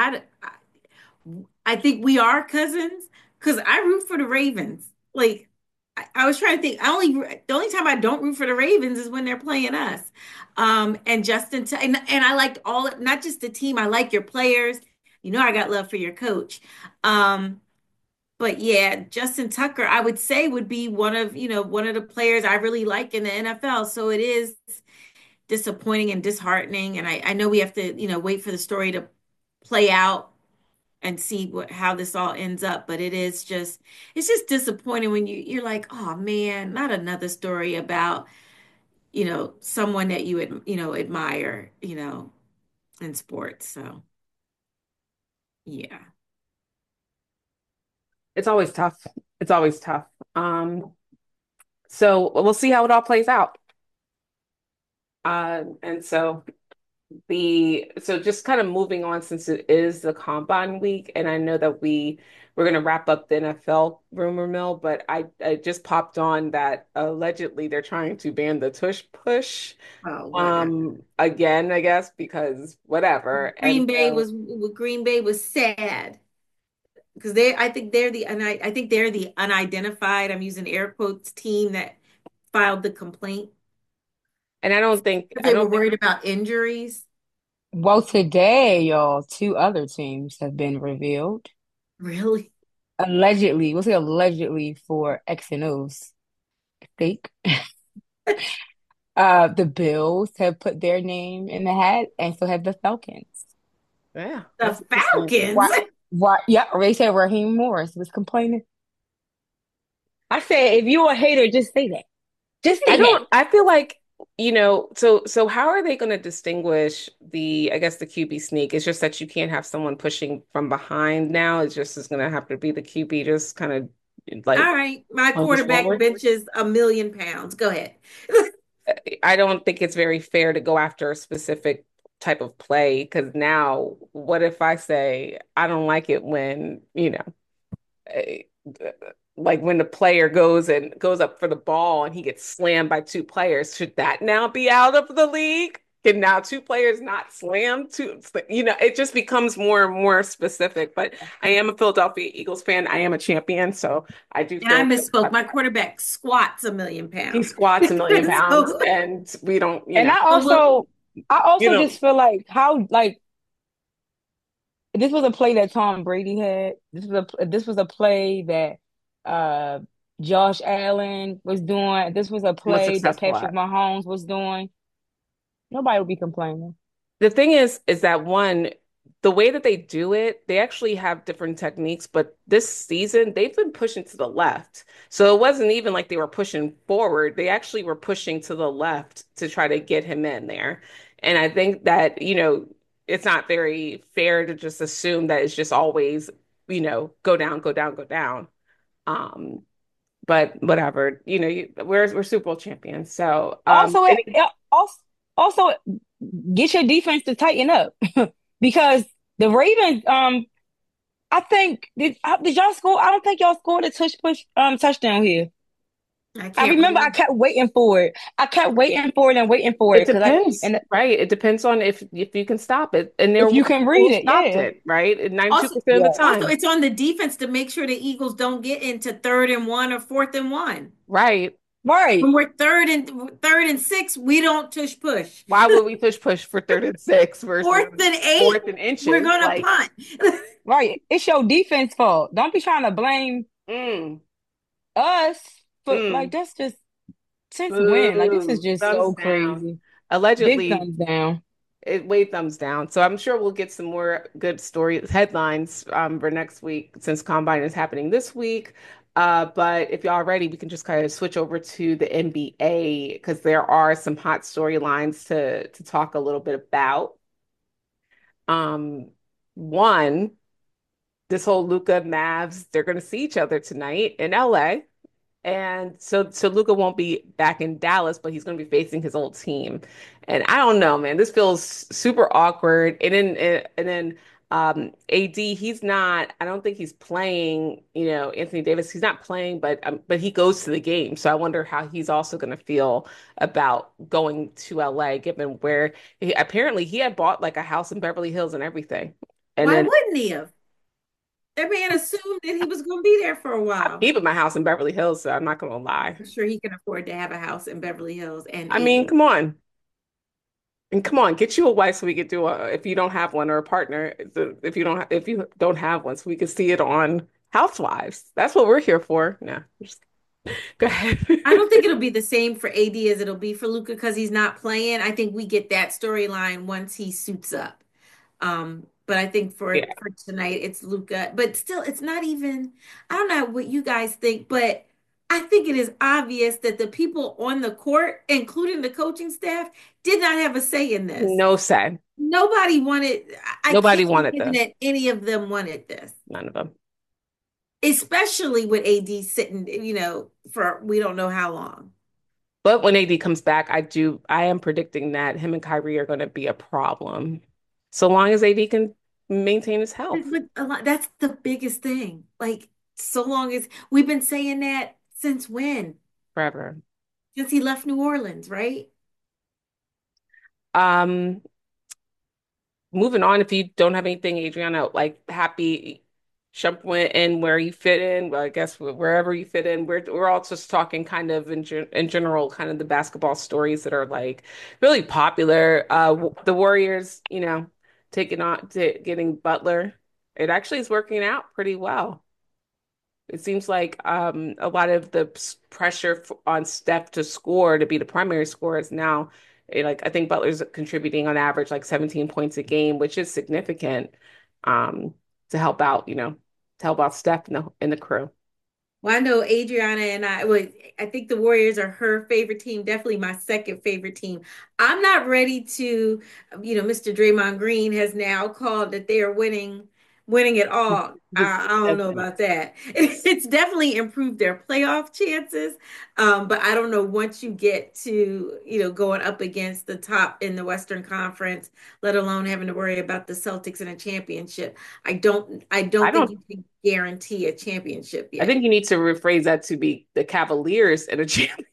[SPEAKER 2] I think we are cousins because I root for the Ravens. Like I was trying to think. The only time I don't root for the Ravens is when they're playing us. And and I liked not just the team. I like your players. I got love for your coach. Um, but yeah, Justin Tucker, I would say would be one of the players I really like in the NFL. So it is disappointing and disheartening. And I know we have to, wait for the story to play out and see how this all ends up. But it's just disappointing when you're like, oh man, not another story about, someone that admire, in sports. So yeah.
[SPEAKER 1] It's always tough. It's always tough. So we'll see how it all plays out. And so just kind of moving on since it is the combine week, and I know that we're gonna wrap up the NFL rumor mill, but I just popped on that allegedly they're trying to ban the tush push
[SPEAKER 2] Oh, whatever.
[SPEAKER 1] again, I guess, because whatever. And so
[SPEAKER 2] Green Bay was sad because I think they're the unidentified, I'm using air quotes, team that filed the complaint.
[SPEAKER 1] and I
[SPEAKER 2] They were
[SPEAKER 1] don't think
[SPEAKER 2] worried about injuries.
[SPEAKER 3] Well, today, y'all, two other teams have been revealed.
[SPEAKER 2] Really?
[SPEAKER 3] Allegedly, we'll say allegedly for X and O's sake. The Bills have put their name in the hat, and so have the Falcons.
[SPEAKER 1] yeah,
[SPEAKER 2] The
[SPEAKER 1] that's interesting.
[SPEAKER 2] Falcons.
[SPEAKER 3] Why? Why? Yeah, they said Raheem Morris was complaining. I said, if you're a hater, just say that. Just
[SPEAKER 1] I
[SPEAKER 3] say that.
[SPEAKER 1] don't, I feel like, so how are they going to distinguish I guess the QB sneak? It's just that you can't have someone pushing from behind now. It's just is going to have to be the QB just kind of like
[SPEAKER 2] All right. My
[SPEAKER 1] punches
[SPEAKER 2] quarterback
[SPEAKER 1] forward.
[SPEAKER 2] benches 1,000,000 pounds. Go ahead.
[SPEAKER 1] I don't think it's very fair to go after a specific type of play because now what if I say I don't like it when, eh, like when the player goes up for the ball and he gets slammed by two players, should that now be out of the league? Can now two players not slam two? It just becomes more and more specific. But I am a Philadelphia Eagles fan. I am a champion, so I do
[SPEAKER 2] And I
[SPEAKER 1] feel
[SPEAKER 2] misspoke. My quarterback squats 1,000,000 pounds.
[SPEAKER 1] he squats 1 million pounds,
[SPEAKER 2] So,
[SPEAKER 1] and we don't,
[SPEAKER 3] And
[SPEAKER 2] but we'll,
[SPEAKER 3] I
[SPEAKER 1] you
[SPEAKER 3] also
[SPEAKER 1] know,
[SPEAKER 3] just feel like how like this was a play that Tom Brady had. This was a play that uh Josh Allen was doing. This was a
[SPEAKER 1] was
[SPEAKER 3] play that
[SPEAKER 1] successful
[SPEAKER 3] Patrick
[SPEAKER 1] at.
[SPEAKER 3] Mahomes was doing. Nobody would be complaining.
[SPEAKER 1] The thing is that one, the way that they do it, they actually have different techniques, but this season they've been pushing to the left. So it wasn't even like they were pushing forward. They actually were pushing to the left to try to get him in there. And I think that, it's not very fair to just assume that it's just always, go down, go down, go down. Um, but whatever, we're Super Bowl champions. So,
[SPEAKER 3] Also, also get your defense to tighten up because the Ravens, I think did y'all score? I don't think y'all scored a touchdown here.
[SPEAKER 2] I
[SPEAKER 3] I
[SPEAKER 2] can't
[SPEAKER 3] remember I
[SPEAKER 2] remember.
[SPEAKER 3] kept waiting for it. I kept waiting for it and waiting for
[SPEAKER 1] It
[SPEAKER 3] it because I
[SPEAKER 1] depends,
[SPEAKER 3] and
[SPEAKER 1] right? It depends on if you can stop it. And there
[SPEAKER 3] if
[SPEAKER 1] were
[SPEAKER 3] you can
[SPEAKER 1] people who
[SPEAKER 3] read it,
[SPEAKER 1] stopped
[SPEAKER 3] yeah,
[SPEAKER 1] it, right? And
[SPEAKER 2] Also,
[SPEAKER 1] 92% of the
[SPEAKER 3] yeah,
[SPEAKER 2] also,
[SPEAKER 1] time.
[SPEAKER 2] it's on the defense to make sure the Eagles don't get into 3rd and 1 or 4th and 1.
[SPEAKER 1] Right.
[SPEAKER 2] When
[SPEAKER 3] right.
[SPEAKER 2] we're third and 6, we don't tush push.
[SPEAKER 1] Why would we push for third and six versus
[SPEAKER 2] Fourth and eight,
[SPEAKER 1] fourth and
[SPEAKER 2] we're
[SPEAKER 1] inches?
[SPEAKER 2] gonna
[SPEAKER 1] Like,
[SPEAKER 2] punt.
[SPEAKER 3] Right. It's your defense fault. Don't be trying to blame
[SPEAKER 1] mm,
[SPEAKER 3] us for like
[SPEAKER 1] mm,
[SPEAKER 3] that's just since when? Like this is
[SPEAKER 1] boo,
[SPEAKER 3] just
[SPEAKER 1] thumbs
[SPEAKER 3] so
[SPEAKER 1] down.
[SPEAKER 3] crazy. Big
[SPEAKER 1] Allegedly,
[SPEAKER 3] thumbs down.
[SPEAKER 1] it way thumbs down. So I'm sure we'll get some more good story headlines for next week since Combine is happening this week. But if y'all are ready, we can just kind of switch over to the NBA because there are some hot storylines to talk a little bit about. Um, One, this whole Luca Mavs, they're going to see each other tonight in LA. And so Luca won't be back in Dallas, but he's going to be facing his old team. And I don't know, man, this feels super awkward. And then AD, he's not, I don't think he's playing, Anthony Davis, he's not playing, but he goes to the game. So I wonder how he's also going to feel about going to LA, given where apparently he had bought like a house in Beverly Hills and everything. And
[SPEAKER 2] Why
[SPEAKER 1] then
[SPEAKER 2] wouldn't he have? That man assumed that he was going to be there for a
[SPEAKER 1] I'm
[SPEAKER 2] while.
[SPEAKER 1] keeping my house in Beverly Hills, so I'm not going to lie.
[SPEAKER 2] I'm sure he can afford to have a house in Beverly Hills and
[SPEAKER 1] I mean,
[SPEAKER 2] AD.
[SPEAKER 1] come on. And come on, get you a wife so we could do if you don't have one or a partner, if you don't have one, so we could see it on Housewives. That's what we're here for. No, go ahead.
[SPEAKER 2] I don't think it'll be the same for AD as it'll be for Luca because he's not playing. I think we get that storyline once he suits up. But I think for
[SPEAKER 1] Yeah,
[SPEAKER 2] for tonight it's Luca. But still, it's not even. I don't know what you guys think, but I think it is obvious that the people on the court, including the coaching staff, did not have a say in this.
[SPEAKER 1] no say.
[SPEAKER 2] Nobody wanted. I
[SPEAKER 1] Nobody
[SPEAKER 2] can't
[SPEAKER 1] wanted
[SPEAKER 2] imagine
[SPEAKER 1] this.
[SPEAKER 2] that any of them wanted this,
[SPEAKER 1] None of them.
[SPEAKER 2] especially with AD sitting, for we don't know how long.
[SPEAKER 1] But when AD comes back, I am predicting that him and Kyrie are going to be a problem, so long as AD can maintain his health
[SPEAKER 2] But that's the biggest thing. Like, so long as we've been saying that since when?
[SPEAKER 1] forever.
[SPEAKER 2] Since he left New Orleans, right?
[SPEAKER 1] Um, Moving on, if you don't have anything, Adriana, like happy jump went in where you fit in. Well, I guess wherever you fit in, we're all just talking kind of in general, kind of the basketball stories that are like really popular. The Warriors, taking on to getting Butler. It actually is working out pretty well. It seems like a lot of the pressure on Steph to score to be the primary scorer is now like I think Butler's contributing on average like 17 points a game, which is significant um, to help out, to help out Steph and the crew.
[SPEAKER 2] Well, I know Adriana and I think the Warriors are her favorite team, definitely my second favorite team. I'm not ready to, Mr. Draymond Green has now called that they are winning it all. I don't know about that. It's definitely improved their playoff chances. But I don't know once you get to, going up against the top in the Western Conference, let alone having to worry about the Celtics in a championship. I don't
[SPEAKER 1] I
[SPEAKER 2] think
[SPEAKER 1] don't
[SPEAKER 2] you can guarantee a championship
[SPEAKER 1] I think
[SPEAKER 2] yet.
[SPEAKER 1] you need to rephrase that to be the Cavaliers in a championship.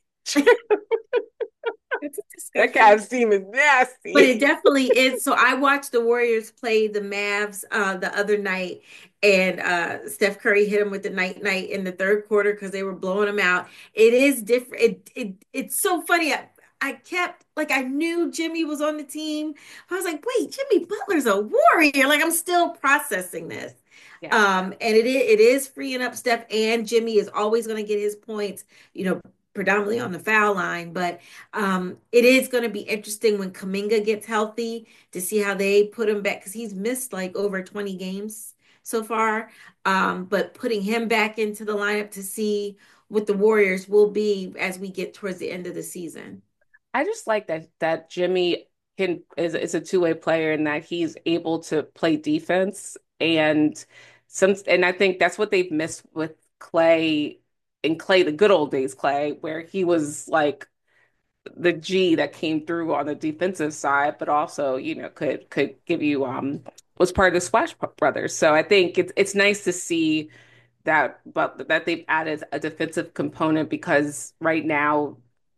[SPEAKER 2] It's a
[SPEAKER 1] That
[SPEAKER 2] discussion.
[SPEAKER 1] Cavs team is
[SPEAKER 2] But it
[SPEAKER 1] nasty.
[SPEAKER 2] definitely is. So I watched the Warriors play the Mavs the other night, and Steph Curry hit them with the night in the third quarter because they were blowing them out. It is different. It's so funny. I kept like I knew Jimmy was on the team. I was like, wait, Jimmy Butler's a warrior. Like I'm still processing this.
[SPEAKER 1] Yeah.
[SPEAKER 2] And it is freeing up Steph, and Jimmy is always going to get his points, predominantly on the foul line. But it is going to be interesting when Kaminga gets healthy to see how they put him back because he's missed like over 20 games so far. But putting him back into the lineup to see what the Warriors will be as we get towards the end of the season.
[SPEAKER 1] I just like that Jimmy is a two-way player and that he's able to play defense and I think that's what they've missed with Clay the good old days Clay, where he was like the G that came through on the defensive side, but also, could give you was part of the Splash Brothers. So I think it's nice to see that they've added a defensive component because right now,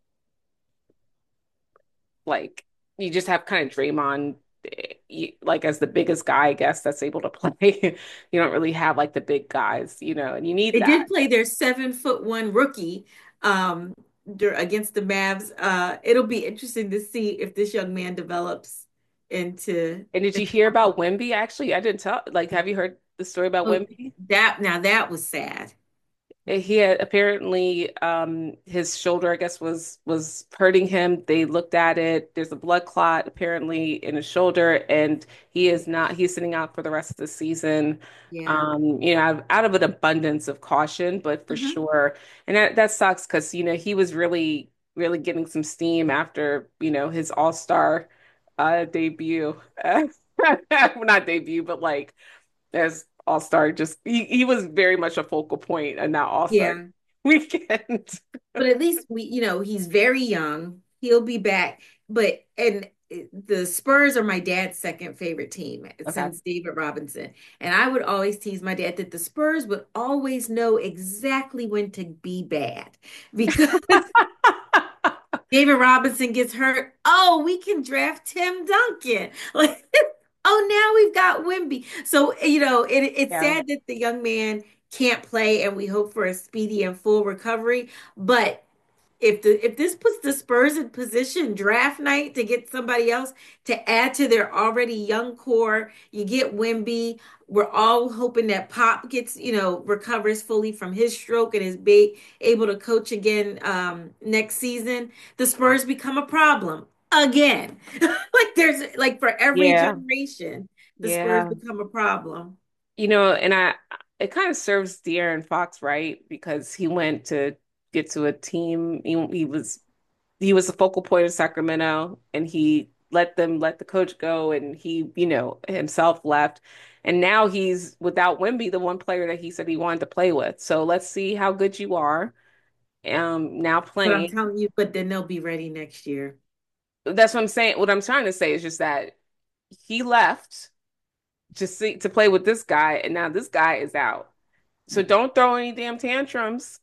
[SPEAKER 1] like you just have kind of Draymond like as the biggest guy, I guess, that's able to play. You don't really have like the big guys, and you need
[SPEAKER 2] They
[SPEAKER 1] that.
[SPEAKER 2] did play their 7'1" rookie um against the Mavs. It'll be interesting to see if this young man develops into
[SPEAKER 1] And did you hear about Wemby? Actually, I didn't tell. Like, have you heard the story about
[SPEAKER 2] oh,
[SPEAKER 1] Wemby?
[SPEAKER 2] that now that was sad.
[SPEAKER 1] He had apparently his shoulder, I guess, was hurting him. They looked at it. There's a blood clot apparently in his shoulder, and he's sitting out for the rest of the season.
[SPEAKER 2] Yeah.
[SPEAKER 1] Out of an abundance of caution, but for
[SPEAKER 2] Mhm.
[SPEAKER 1] sure. And that sucks because, he was really, really getting some steam after, his All-Star debut. Not debut, but like as All-Star. Just he was very much a focal point in that All-Star
[SPEAKER 2] Yeah.
[SPEAKER 1] weekend.
[SPEAKER 2] But at least he's very young. He'll be back. But and the Spurs are my dad's second favorite team
[SPEAKER 1] Okay.
[SPEAKER 2] since David Robinson. And I would always tease my dad that the Spurs would always know exactly when to be bad because David Robinson gets hurt. Oh, we can draft Tim Duncan. Like, oh, now we've got Wimby. So, it's
[SPEAKER 1] Yeah.
[SPEAKER 2] sad that the young man can't play, and we hope for a speedy and full recovery. But if this puts the Spurs in position draft night to get somebody else to add to their already young core, you get Wimby. We're all hoping that Pop gets, recovers fully from his stroke and is able to coach again next season. The Spurs become a problem again. Like there's like for every
[SPEAKER 1] Yeah.
[SPEAKER 2] generation, the Spurs
[SPEAKER 1] Yeah.
[SPEAKER 2] become a problem.
[SPEAKER 1] And it kind of serves De'Aaron Fox right because he went to get to a team. He was the focal point of Sacramento, and he let the coach go, and he, himself left. And now he's without Wemby, the one player that he said he wanted to play with. So let's see how good you are. Now
[SPEAKER 2] But I'm
[SPEAKER 1] playing.
[SPEAKER 2] telling you, but then they'll be ready next year.
[SPEAKER 1] That's what I'm saying. What I'm trying to say is just that he left to play with this guy, and now this guy is out. So don't throw any damn tantrums.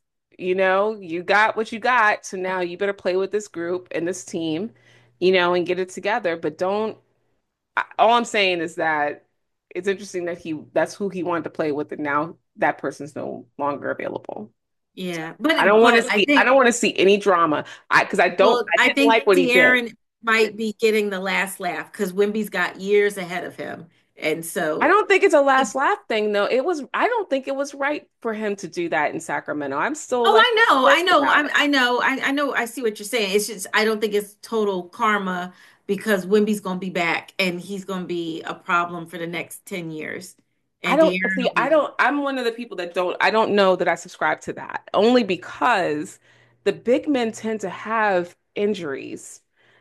[SPEAKER 1] You got what you got. So now you better play with this group and this team, and get it together. But don't, all I'm saying is that it's interesting that that's who he wanted to play with, and now that person's no longer available.
[SPEAKER 2] Yeah,
[SPEAKER 1] I
[SPEAKER 2] but
[SPEAKER 1] don't want to
[SPEAKER 2] well, I
[SPEAKER 1] see, I
[SPEAKER 2] think
[SPEAKER 1] don't want to see any drama. Because
[SPEAKER 2] well,
[SPEAKER 1] I
[SPEAKER 2] I
[SPEAKER 1] didn't
[SPEAKER 2] think
[SPEAKER 1] like what he did.
[SPEAKER 2] De'Aaron might be getting the last laugh because Wimby's got years ahead of him, and
[SPEAKER 1] I
[SPEAKER 2] so
[SPEAKER 1] don't think it's a last laugh thing, though. I don't think it was right for him to do that in Sacramento. I'm still
[SPEAKER 2] oh,
[SPEAKER 1] like
[SPEAKER 2] I know, I
[SPEAKER 1] pissed
[SPEAKER 2] know,
[SPEAKER 1] about it.
[SPEAKER 2] I know, I know, I see what you're saying. It's just I don't think it's total karma because Wimby's gonna be back and he's gonna be a problem for the next 10 years,
[SPEAKER 1] I
[SPEAKER 2] and
[SPEAKER 1] don't
[SPEAKER 2] De'Aaron
[SPEAKER 1] see,
[SPEAKER 2] will be.
[SPEAKER 1] I'm one of the people that I don't know that I subscribe to that only because the big men tend to have injuries.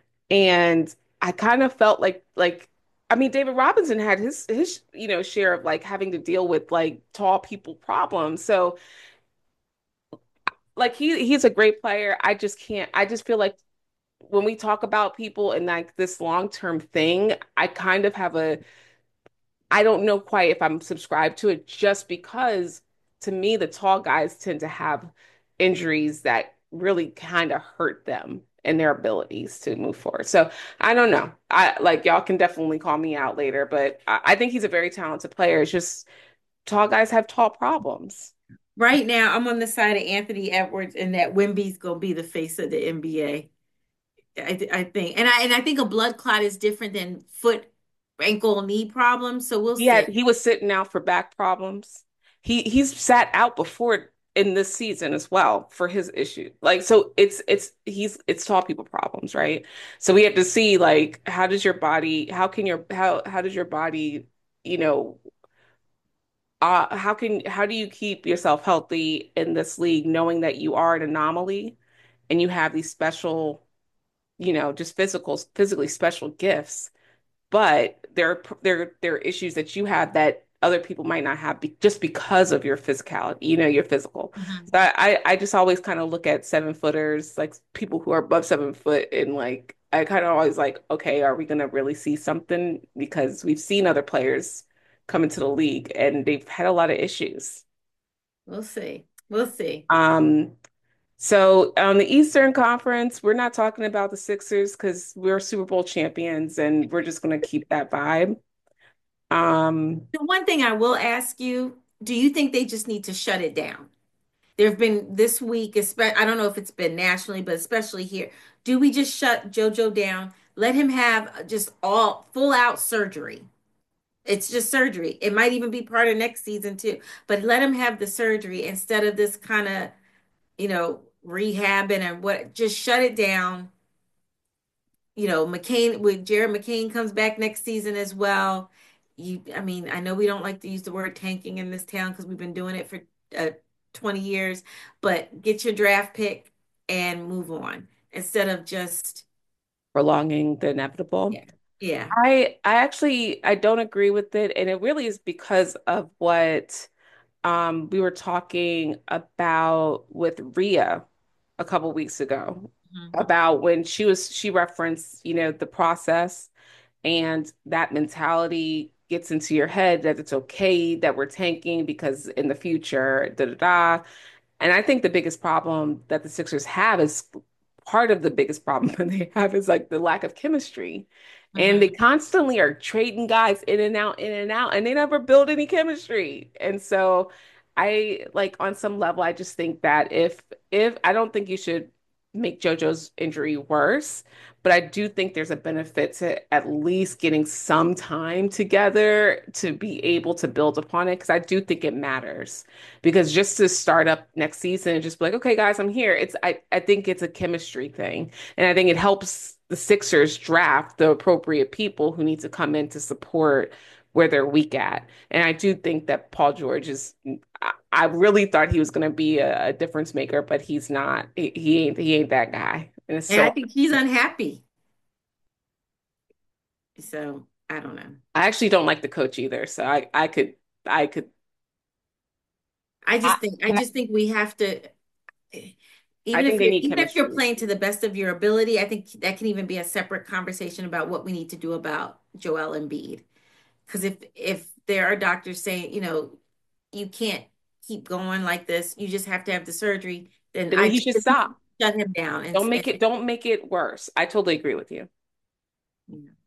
[SPEAKER 1] And I kind of felt I mean, David Robinson had his, share of like having to deal with like tall people problems. So like he's a great player. I just feel like when we talk about people and like this long-term thing, I kind of have I don't know quite if I'm subscribed to it just because to me, the tall guys tend to have injuries that really kind of hurt them and their abilities to move forward. So I don't know. I like y'all can definitely call me out later, but I think he's a very talented player. It's just tall guys have tall problems.
[SPEAKER 2] Right now, I'm on the side of Anthony Edwards, and that Wimby's gonna be the face of the NBA. I think, and I think a blood clot is different than foot, ankle, knee problems. So we'll see.
[SPEAKER 1] He was sitting out for back problems. He's sat out before in this season as well for his issue. Like so it's tall people problems, right? So we have to see like how does your body, you know, how do you keep yourself healthy in this league knowing that you are an anomaly and you have these special, just physically special gifts, but there are issues that you have that other people might not have just because of your physicality, your physical.
[SPEAKER 2] Mhm.
[SPEAKER 1] So I just always kind of look at 7 footers, like people who are above 7 foot, and like I kind of always like, okay, are we gonna really see something? Because we've seen other players come into the league and they've had a lot of issues.
[SPEAKER 2] We'll see. We'll see.
[SPEAKER 1] Um, so on the Eastern Conference, we're not talking about the Sixers because we're Super Bowl champions and we're just gonna keep that vibe. Um,
[SPEAKER 2] The one thing I will ask you, do you think they just need to shut it down? There have been this week, I don't know if it's been nationally, but especially here. Do we just shut JoJo down? Let him have just all full out surgery. It's just surgery. It might even be part of next season too, but let him have the surgery instead of this kind of, rehabbing and what, just shut it down. McCain with Jared McCain comes back next season as well. I mean, I know we don't like to use the word tanking in this town because we've been doing it for uh, 20 years, but get your draft pick and move on instead of just,
[SPEAKER 1] prolonging the inevitable.
[SPEAKER 2] yeah, yeah.
[SPEAKER 1] I don't agree with it, and it really is because of what we were talking about with Rhea a couple weeks ago
[SPEAKER 2] Mhm.
[SPEAKER 1] about when she referenced, the process and that mentality gets into your head that it's okay that we're tanking because in the future, da da da. And I think the biggest problem that the Sixers have is part of the biggest problem that they have is like the lack of chemistry. And they
[SPEAKER 2] Mhm.
[SPEAKER 1] constantly are trading guys in and out, and they never build any chemistry. And so I like on some level, I just think that if I don't think you should make JoJo's injury worse, but I do think there's a benefit to at least getting some time together to be able to build upon it because I do think it matters. Because just to start up next season and just be like, okay, guys, I'm here. I think it's a chemistry thing. And I think it helps the Sixers draft the appropriate people who need to come in to support where they're weak at. And I do think that Paul George is I really thought he was going to be a difference maker, but he's not. He ain't that guy. And it's
[SPEAKER 2] And I
[SPEAKER 1] so
[SPEAKER 2] think he's unhappy. So I don't know.
[SPEAKER 1] I actually don't like the coach either. So I could
[SPEAKER 3] I
[SPEAKER 2] I
[SPEAKER 3] can I,
[SPEAKER 2] just think we have to,
[SPEAKER 1] I
[SPEAKER 2] even
[SPEAKER 1] think
[SPEAKER 2] if
[SPEAKER 1] they
[SPEAKER 2] you're
[SPEAKER 1] need
[SPEAKER 2] even if you're
[SPEAKER 1] chemistry.
[SPEAKER 2] playing to the best of your ability, I think that can even be a separate conversation about what we need to do about Joel Embiid. Because if there are doctors saying, you can't keep going like this, you just have to have the surgery, then
[SPEAKER 1] Then
[SPEAKER 2] I
[SPEAKER 1] he
[SPEAKER 2] think
[SPEAKER 1] should
[SPEAKER 2] that we
[SPEAKER 1] stop.
[SPEAKER 2] should shut him down and
[SPEAKER 1] Don't make it worse. I totally agree with you.
[SPEAKER 2] you know.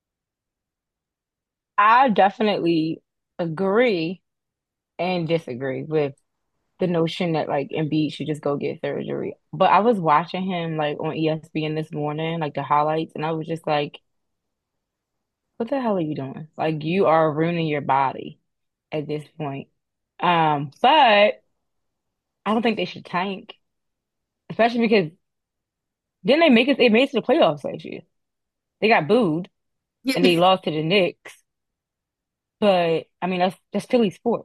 [SPEAKER 3] I definitely agree and disagree with the notion that like Embiid should just go get surgery. But I was watching him like on ESPN this morning, like the highlights, and I was just like, what the hell are you doing? Like you are ruining your body at this point. But I don't think they should tank, especially because didn't they make it? They made it to the playoffs last year. They got booed
[SPEAKER 2] Yeah.
[SPEAKER 3] and they lost to the Knicks. But I mean, that's Philly sports.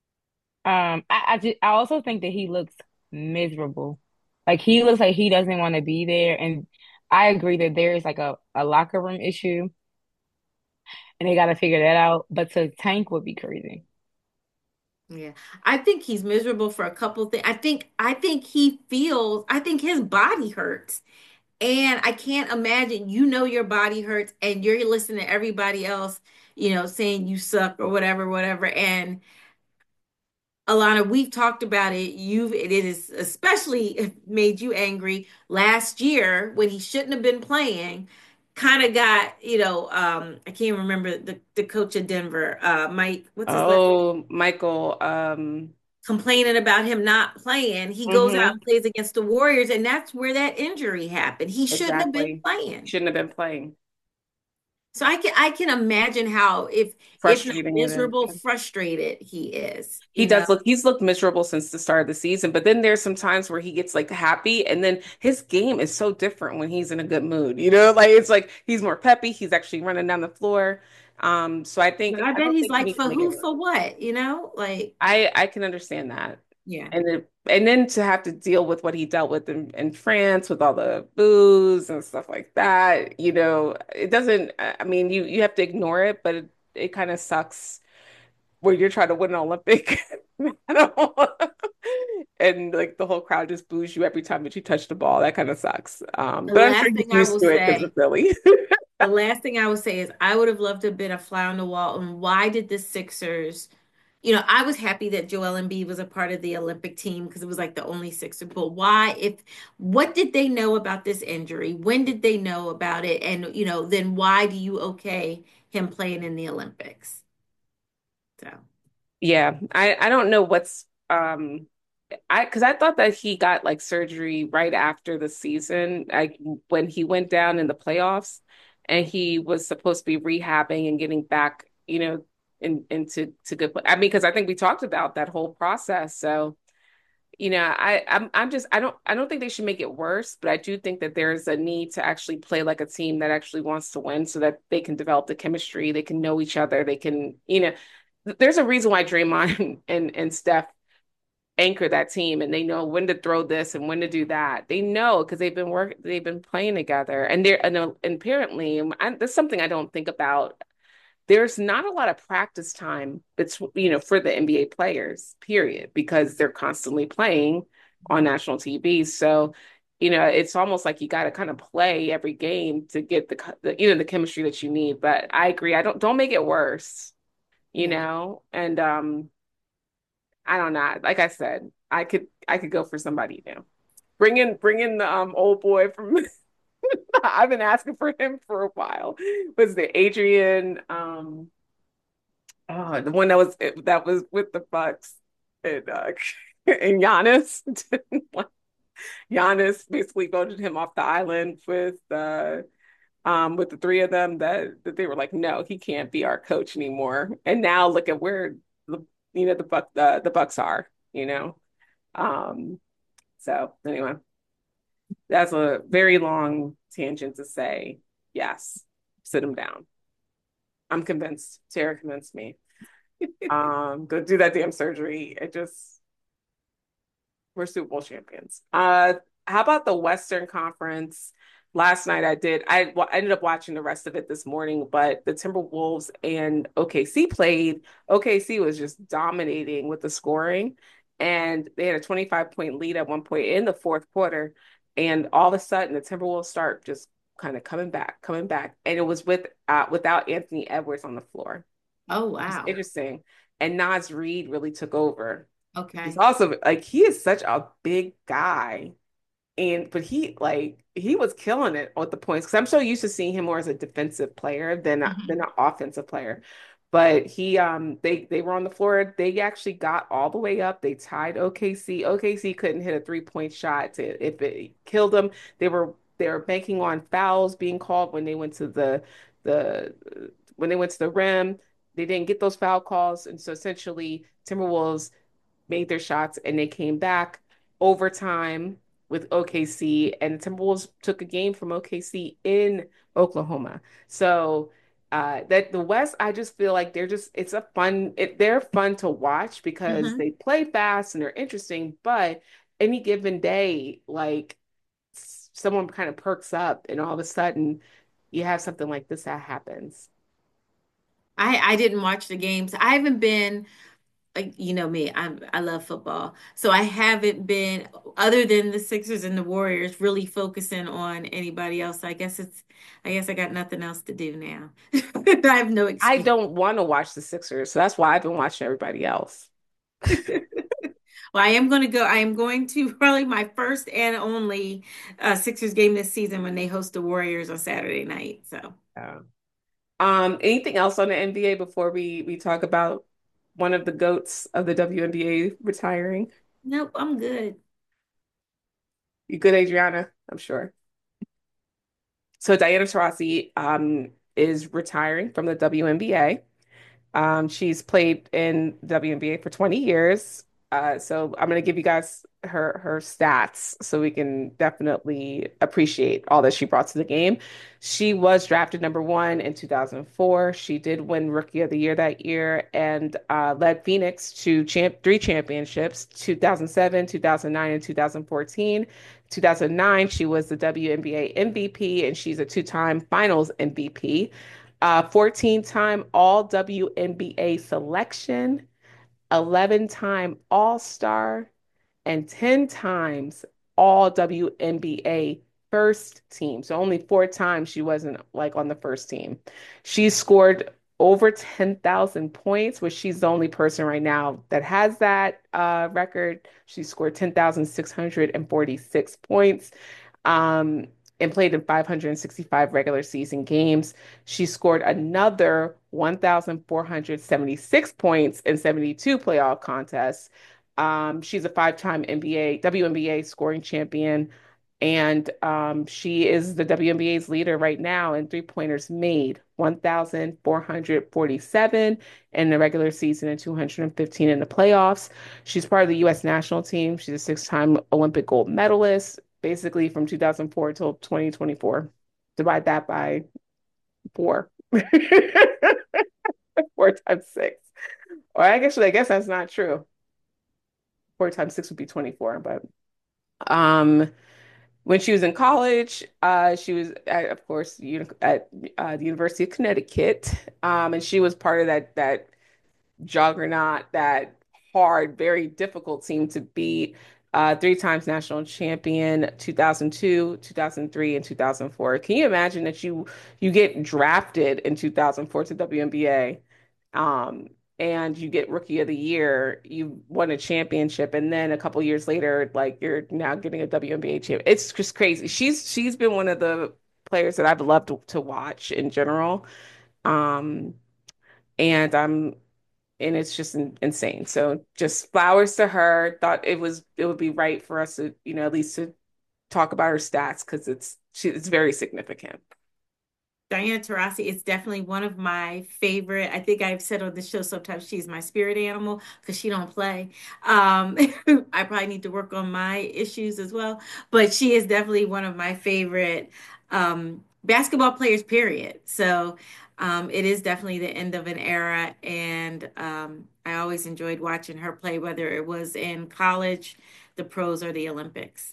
[SPEAKER 3] I also think that he looks miserable. Like he looks like he doesn't want to be there. And I agree that there is like a locker room issue and they got to figure that out. But to tank would be crazy.
[SPEAKER 2] Yeah. I think he's miserable for a couple of things. I think I think his body hurts. And I can't imagine, your body hurts and you're listening to everybody else, saying you suck or whatever, whatever. And Alana, we've talked about it. It is especially made you angry last year when he shouldn't have been playing. Kind of got, I can't remember the coach of Denver, Mike, what's his last name?
[SPEAKER 1] Oh, Michael,
[SPEAKER 2] Complaining about him not playing. He goes out
[SPEAKER 1] hmm
[SPEAKER 2] and plays against the Warriors, and that's where that injury happened. He shouldn't have been
[SPEAKER 1] exactly.
[SPEAKER 2] playing.
[SPEAKER 1] Shouldn't have been playing.
[SPEAKER 2] So I can imagine how if not
[SPEAKER 1] Frustrating it is.
[SPEAKER 2] miserable, frustrated he is,
[SPEAKER 1] He's looked miserable since the start of the season, but then there's some times where he gets like happy and then his game is so different when he's in a good mood, Like it's like he's more peppy, he's actually running down the floor. So
[SPEAKER 2] But I
[SPEAKER 1] I
[SPEAKER 2] bet
[SPEAKER 1] don't
[SPEAKER 2] he's
[SPEAKER 1] think you
[SPEAKER 2] like,
[SPEAKER 1] need to
[SPEAKER 2] for
[SPEAKER 1] make it
[SPEAKER 2] who,
[SPEAKER 1] work.
[SPEAKER 2] for what, like,
[SPEAKER 1] I can understand that.
[SPEAKER 2] yeah.
[SPEAKER 1] And then to have to deal with what he dealt with in France with all the booze and stuff like that, it doesn't I mean you have to ignore it, but it kind of sucks where you're trying to win an Olympic medal and like the whole crowd just boos you every time that you touch the ball. That kind of sucks.
[SPEAKER 2] The
[SPEAKER 1] But I'm sure
[SPEAKER 2] last
[SPEAKER 1] he's
[SPEAKER 2] thing I will
[SPEAKER 1] used to it because of
[SPEAKER 2] say,
[SPEAKER 1] Philly.
[SPEAKER 2] the last thing I would say is I would have loved to have been a fly on the wall. And why did the Sixers, I was happy that Joel Embiid was a part of the Olympic team because it was like the only Sixer. But why, what did they know about this injury? When did they know about it? And, then why do you okay him playing in the Olympics? So,
[SPEAKER 1] Yeah, I don't know what's I because I thought that he got like surgery right after the season, like when he went down in the playoffs, and he was supposed to be rehabbing and getting back, into good play. I mean, because I think we talked about that whole process. So, I'm just I don't think they should make it worse, but I do think that there's a need to actually play like a team that actually wants to win so that they can develop the chemistry, they can know each other, they can, there's a reason why Draymond and Steph anchor that team and they know when to throw this and when to do that. They know because they've been playing together and and apparently that's something I don't think about. There's not a lot of practice time for the NBA players, period, because they're constantly playing on national TV. So, it's almost like you got to kind of play every game to get the chemistry that you need. But I agree. I don't make it worse,
[SPEAKER 2] yeah.
[SPEAKER 1] and I don't know. Like I said, I could go for somebody new. Bring in the old boy from I've been asking for him for a while. Was the Adrian the one that was with the Bucks and and Giannis Giannis basically voted him off the island with the three of them that they were like, no, he can't be our coach anymore. And now look at where the Bucks are, you know. Um, so anyway, that's a very long tangent to say, yes, sit him down. I'm convinced. Tara convinced me. Go do that damn surgery. We're Super Bowl champions. How about the Western Conference? Last night I ended up watching the rest of it this morning, but the Timberwolves and OKC played. OKC was just dominating with the scoring, and they had a 25-point lead at one point in the fourth quarter, and all of a sudden the Timberwolves start just kind of coming back, and it was without Anthony Edwards on the floor.
[SPEAKER 2] Oh,
[SPEAKER 1] It's
[SPEAKER 2] wow.
[SPEAKER 1] interesting, and Naz Reid really took over. He's
[SPEAKER 2] Okay.
[SPEAKER 1] also like he is such a big guy. But he was killing it with the points because I'm so used to seeing him more as a defensive player than
[SPEAKER 2] Mhm.
[SPEAKER 1] an offensive player. But they were on the floor. They actually got all the way up. They tied OKC. OKC couldn't hit a 3-point shot if it killed them. They were banking on fouls being called the when they went to the rim. They didn't get those foul calls, and so essentially Timberwolves made their shots and they came back overtime with OKC, and the Timberwolves took a game from OKC in Oklahoma. So that the West, I just feel like they're fun to watch because
[SPEAKER 2] Mhm.
[SPEAKER 1] they play fast and they're interesting, but any given day, like someone kind of perks up and all of a sudden you have something like this that happens.
[SPEAKER 2] I didn't watch the games. I haven't been like me. I love football. So I haven't been other than the Sixers and the Warriors really focusing on anybody else. I guess I got nothing else to do now. I have no
[SPEAKER 1] I
[SPEAKER 2] excuse.
[SPEAKER 1] don't want to watch the Sixers, so that's why I've been watching everybody else.
[SPEAKER 2] Well, I am going to probably my first and only Sixers game this season when they host the Warriors on Saturday night. So,
[SPEAKER 1] Yeah. Anything else on the NBA before we talk about one of the goats of the WNBA retiring?
[SPEAKER 2] nope, I'm good.
[SPEAKER 1] You good, Adriana? I'm sure. So Diana Taurasi is retiring from the WNBA. She's played in WNBA for 20 years. So I'm gonna give you guys her stats so we can definitely appreciate all that she brought to the game. She was drafted number one in 2004. She did win Rookie of the Year that year and led Phoenix to three championships, 2007, 2009, and 2014. 2009, she was the WNBA MVP, and she's a two-time Finals MVP. 14-time All WNBA selection, 11-time All-Star, and 10 times All WNBA first team. So only 4 times she wasn't like on the first team. She scored over 10,000 points, which she's the only person right now that has that record. She scored 10,646 points. Um, and played in 565 regular season games. She scored another 1,476 points in 72 playoff contests. She's a 5-time NBA, WNBA scoring champion, and she is the WNBA's leader right now in three-pointers made, 1,447 in the regular season and 215 in the playoffs. She's part of the U.S. national team. She's a 6-time Olympic gold medalist, basically from 2004 till 2024. Divide that by four. 4 times 6. Or I guess that's not true. 4 times 6 would be 24. But um, when she was in college, she was at, of course, at the University of Connecticut, and she was part of that juggernaut, that hard, very difficult team to beat. 3 times national champion, 2002, 2003, and 2004. Can you imagine that you get drafted in 2004 to WNBA, um, and you get Rookie of the Year, you won a championship, and then a couple years later, like you're now getting a WNBA champ. It's just crazy. She's been one of the players that I've loved to watch in general. Um, and I'm and it's just insane. So just flowers to her. Thought it would be right for us to, at least to talk about her stats because it's very significant.
[SPEAKER 2] Diana Taurasi is definitely one of my favorite. I think I've said on the show sometimes she's my spirit animal because she don't play. I probably need to work on my issues as well, but she is definitely one of my favorite basketball players, period. So it is definitely the end of an era, and I always enjoyed watching her play, whether it was in college, the pros, or the Olympics.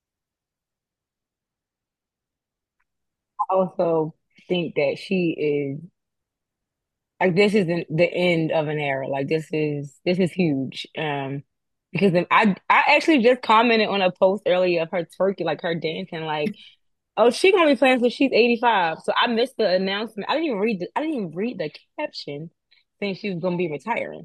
[SPEAKER 3] I also think that she is like this isn't the end of an era. Like this is huge. Because I actually just commented on a post earlier of her twerking, like her dancing, like, oh, she gonna be playing till she's 85. So I missed the announcement. I didn't even read the caption saying she was gonna be retiring.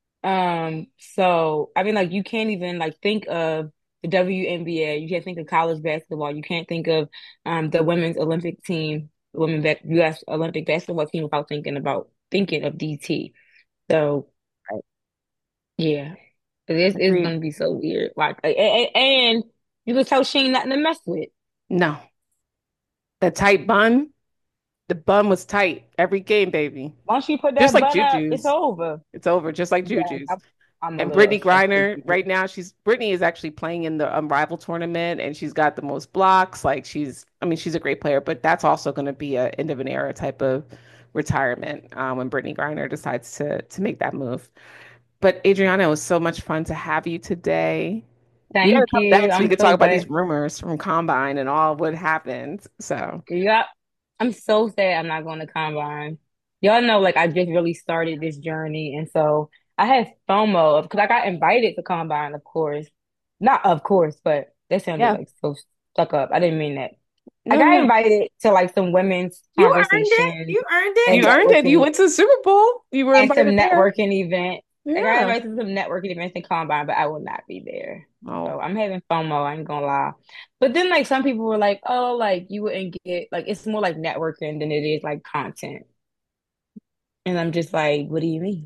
[SPEAKER 3] So I mean, like, you can't even like think of the WNBA. You can't think of college basketball. You can't think of the women's Olympic team, U.S. Olympic basketball team without thinking of DT. So
[SPEAKER 1] Right.
[SPEAKER 3] yeah, this is
[SPEAKER 1] Agreed.
[SPEAKER 3] gonna be so weird. Like, and you can tell she ain't nothing to mess with.
[SPEAKER 1] No, the tight bun, the bun was tight every game, baby.
[SPEAKER 3] Once you put
[SPEAKER 1] Just
[SPEAKER 3] that
[SPEAKER 1] like
[SPEAKER 3] bun up, it's
[SPEAKER 1] Juju's.
[SPEAKER 3] over.
[SPEAKER 1] It's over, just like
[SPEAKER 3] Yeah,
[SPEAKER 1] Juju's.
[SPEAKER 3] I'm a
[SPEAKER 1] And
[SPEAKER 3] little
[SPEAKER 1] Brittany
[SPEAKER 3] obsessed with
[SPEAKER 1] Griner,
[SPEAKER 3] you.
[SPEAKER 1] right now, Brittany is actually playing in the rival tournament, and she's got the most blocks. Like I mean, she's a great player, but that's also going to be a end of an era type of retirement when Brittany Griner decides to make that move. But Adriana, it was so much fun to have you today. You got to
[SPEAKER 3] Thank
[SPEAKER 1] come
[SPEAKER 3] you.
[SPEAKER 1] back so we
[SPEAKER 3] I'm
[SPEAKER 1] could
[SPEAKER 3] so
[SPEAKER 1] talk about these
[SPEAKER 3] glad.
[SPEAKER 1] rumors from Combine and all what happened. So,
[SPEAKER 3] Yeah, I'm so sad I'm not going to Combine. Y'all know, like, I just really started this journey, and so I had FOMO of because I got invited to Combine, of course. Not of course, but that sounded
[SPEAKER 1] yeah,
[SPEAKER 3] like so stuck up. I didn't mean that. I
[SPEAKER 1] no,
[SPEAKER 3] got
[SPEAKER 1] no,
[SPEAKER 3] invited to like some women's
[SPEAKER 2] You earned it.
[SPEAKER 3] conversations
[SPEAKER 2] You earned
[SPEAKER 3] and
[SPEAKER 2] it.
[SPEAKER 1] you earned it. You
[SPEAKER 3] networking
[SPEAKER 1] went to the Super Bowl. You were
[SPEAKER 3] and some
[SPEAKER 1] invited there.
[SPEAKER 3] networking events. I got
[SPEAKER 1] Yeah.
[SPEAKER 3] invited to some networking events in Combine, but I will not be there.
[SPEAKER 1] Oh.
[SPEAKER 3] So I'm having FOMO, I ain't gonna lie. But then like some people were like, oh, like you wouldn't get like it's more like networking than it is like content. And I'm just like, what do you mean?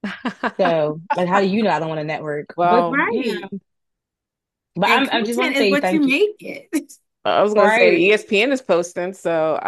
[SPEAKER 3] So like how do you know I don't want to network? But
[SPEAKER 1] Well,
[SPEAKER 2] Right.
[SPEAKER 3] but
[SPEAKER 2] And
[SPEAKER 3] I just want
[SPEAKER 2] content
[SPEAKER 3] to
[SPEAKER 2] is
[SPEAKER 3] say
[SPEAKER 2] what you
[SPEAKER 3] thank you.
[SPEAKER 2] make it.
[SPEAKER 1] I was gonna say
[SPEAKER 3] Right,
[SPEAKER 1] ESPN is posting, so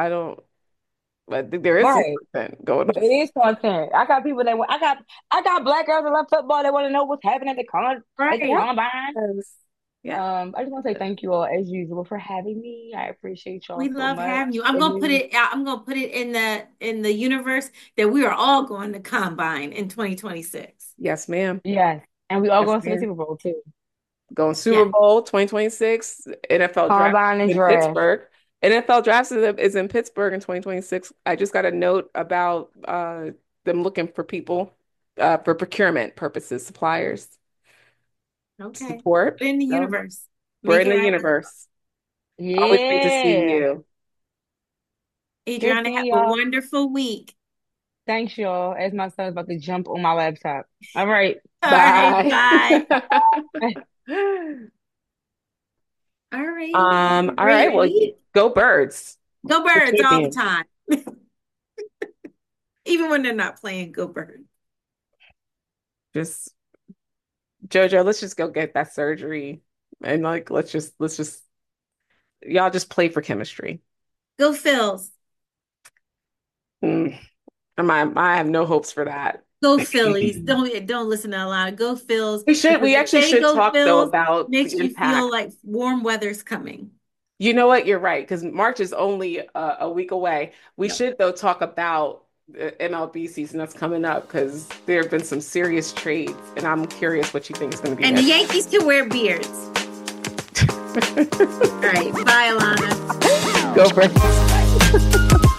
[SPEAKER 1] I think there is some
[SPEAKER 3] right.
[SPEAKER 1] content going
[SPEAKER 3] It is content. I got people that I got black girls that love football that want to know what's happening at the
[SPEAKER 2] Right.
[SPEAKER 1] on.
[SPEAKER 3] combine.
[SPEAKER 1] Yes. Yeah.
[SPEAKER 3] I just want to say thank you all as usual for having me. I appreciate
[SPEAKER 2] We
[SPEAKER 3] y'all so
[SPEAKER 2] love
[SPEAKER 3] much.
[SPEAKER 2] having you.
[SPEAKER 3] It means
[SPEAKER 2] I'm gonna put it in the universe that we are all going to Combine in 2026.
[SPEAKER 1] Yes, ma'am.
[SPEAKER 3] yes. And we all
[SPEAKER 1] Yes,
[SPEAKER 3] going to the
[SPEAKER 1] ma'am.
[SPEAKER 3] Super Bowl too.
[SPEAKER 1] Going Super
[SPEAKER 2] Yeah.
[SPEAKER 1] Bowl 2026, NFL draft
[SPEAKER 3] Combine and
[SPEAKER 1] in
[SPEAKER 3] draft.
[SPEAKER 1] Pittsburgh. NFL drafts is in Pittsburgh in 2026. I just got a note about them looking for people for procurement purposes, suppliers to
[SPEAKER 2] Okay.
[SPEAKER 1] support.
[SPEAKER 2] Put it in the
[SPEAKER 1] So
[SPEAKER 2] universe.
[SPEAKER 1] we're
[SPEAKER 2] Make
[SPEAKER 1] in
[SPEAKER 2] it
[SPEAKER 1] the
[SPEAKER 2] happen.
[SPEAKER 1] universe. Always great to see
[SPEAKER 3] Yeah.
[SPEAKER 1] you.
[SPEAKER 3] Good
[SPEAKER 2] Adriana,
[SPEAKER 3] seeing
[SPEAKER 2] have a
[SPEAKER 3] y'all.
[SPEAKER 2] wonderful week.
[SPEAKER 3] Thanks, y'all. As my son's about to jump on my laptop. All right.
[SPEAKER 2] All right,
[SPEAKER 1] Bye.
[SPEAKER 2] bye. All righty. Have a
[SPEAKER 1] All right.
[SPEAKER 2] great
[SPEAKER 1] Well,
[SPEAKER 2] week.
[SPEAKER 1] go Birds.
[SPEAKER 2] Go
[SPEAKER 1] The
[SPEAKER 2] birds all the
[SPEAKER 1] champions.
[SPEAKER 2] time. Even when they're not playing, go birds.
[SPEAKER 1] Just Jojo, let's just go get that surgery. And like let's just y'all just play for chemistry.
[SPEAKER 2] Go Phils.
[SPEAKER 1] Mm. I have no hopes for that.
[SPEAKER 2] Go Phillies. Don't listen to Alana. Go Phils.
[SPEAKER 1] We
[SPEAKER 2] Because if
[SPEAKER 1] actually
[SPEAKER 2] they
[SPEAKER 1] should
[SPEAKER 2] go
[SPEAKER 1] talk though
[SPEAKER 2] Phils,
[SPEAKER 1] about
[SPEAKER 2] makes
[SPEAKER 1] the
[SPEAKER 2] you feel
[SPEAKER 1] impact.
[SPEAKER 2] like warm weather's coming.
[SPEAKER 1] You know what? You're right, because March is only a week away. We
[SPEAKER 2] Yep.
[SPEAKER 1] should though talk about the MLB season that's coming up because there have been some serious trades, and I'm curious what you think is going to be
[SPEAKER 2] And the
[SPEAKER 1] next.
[SPEAKER 2] Yankees can wear beards. All right. Bye, Alana.
[SPEAKER 1] Go Birds.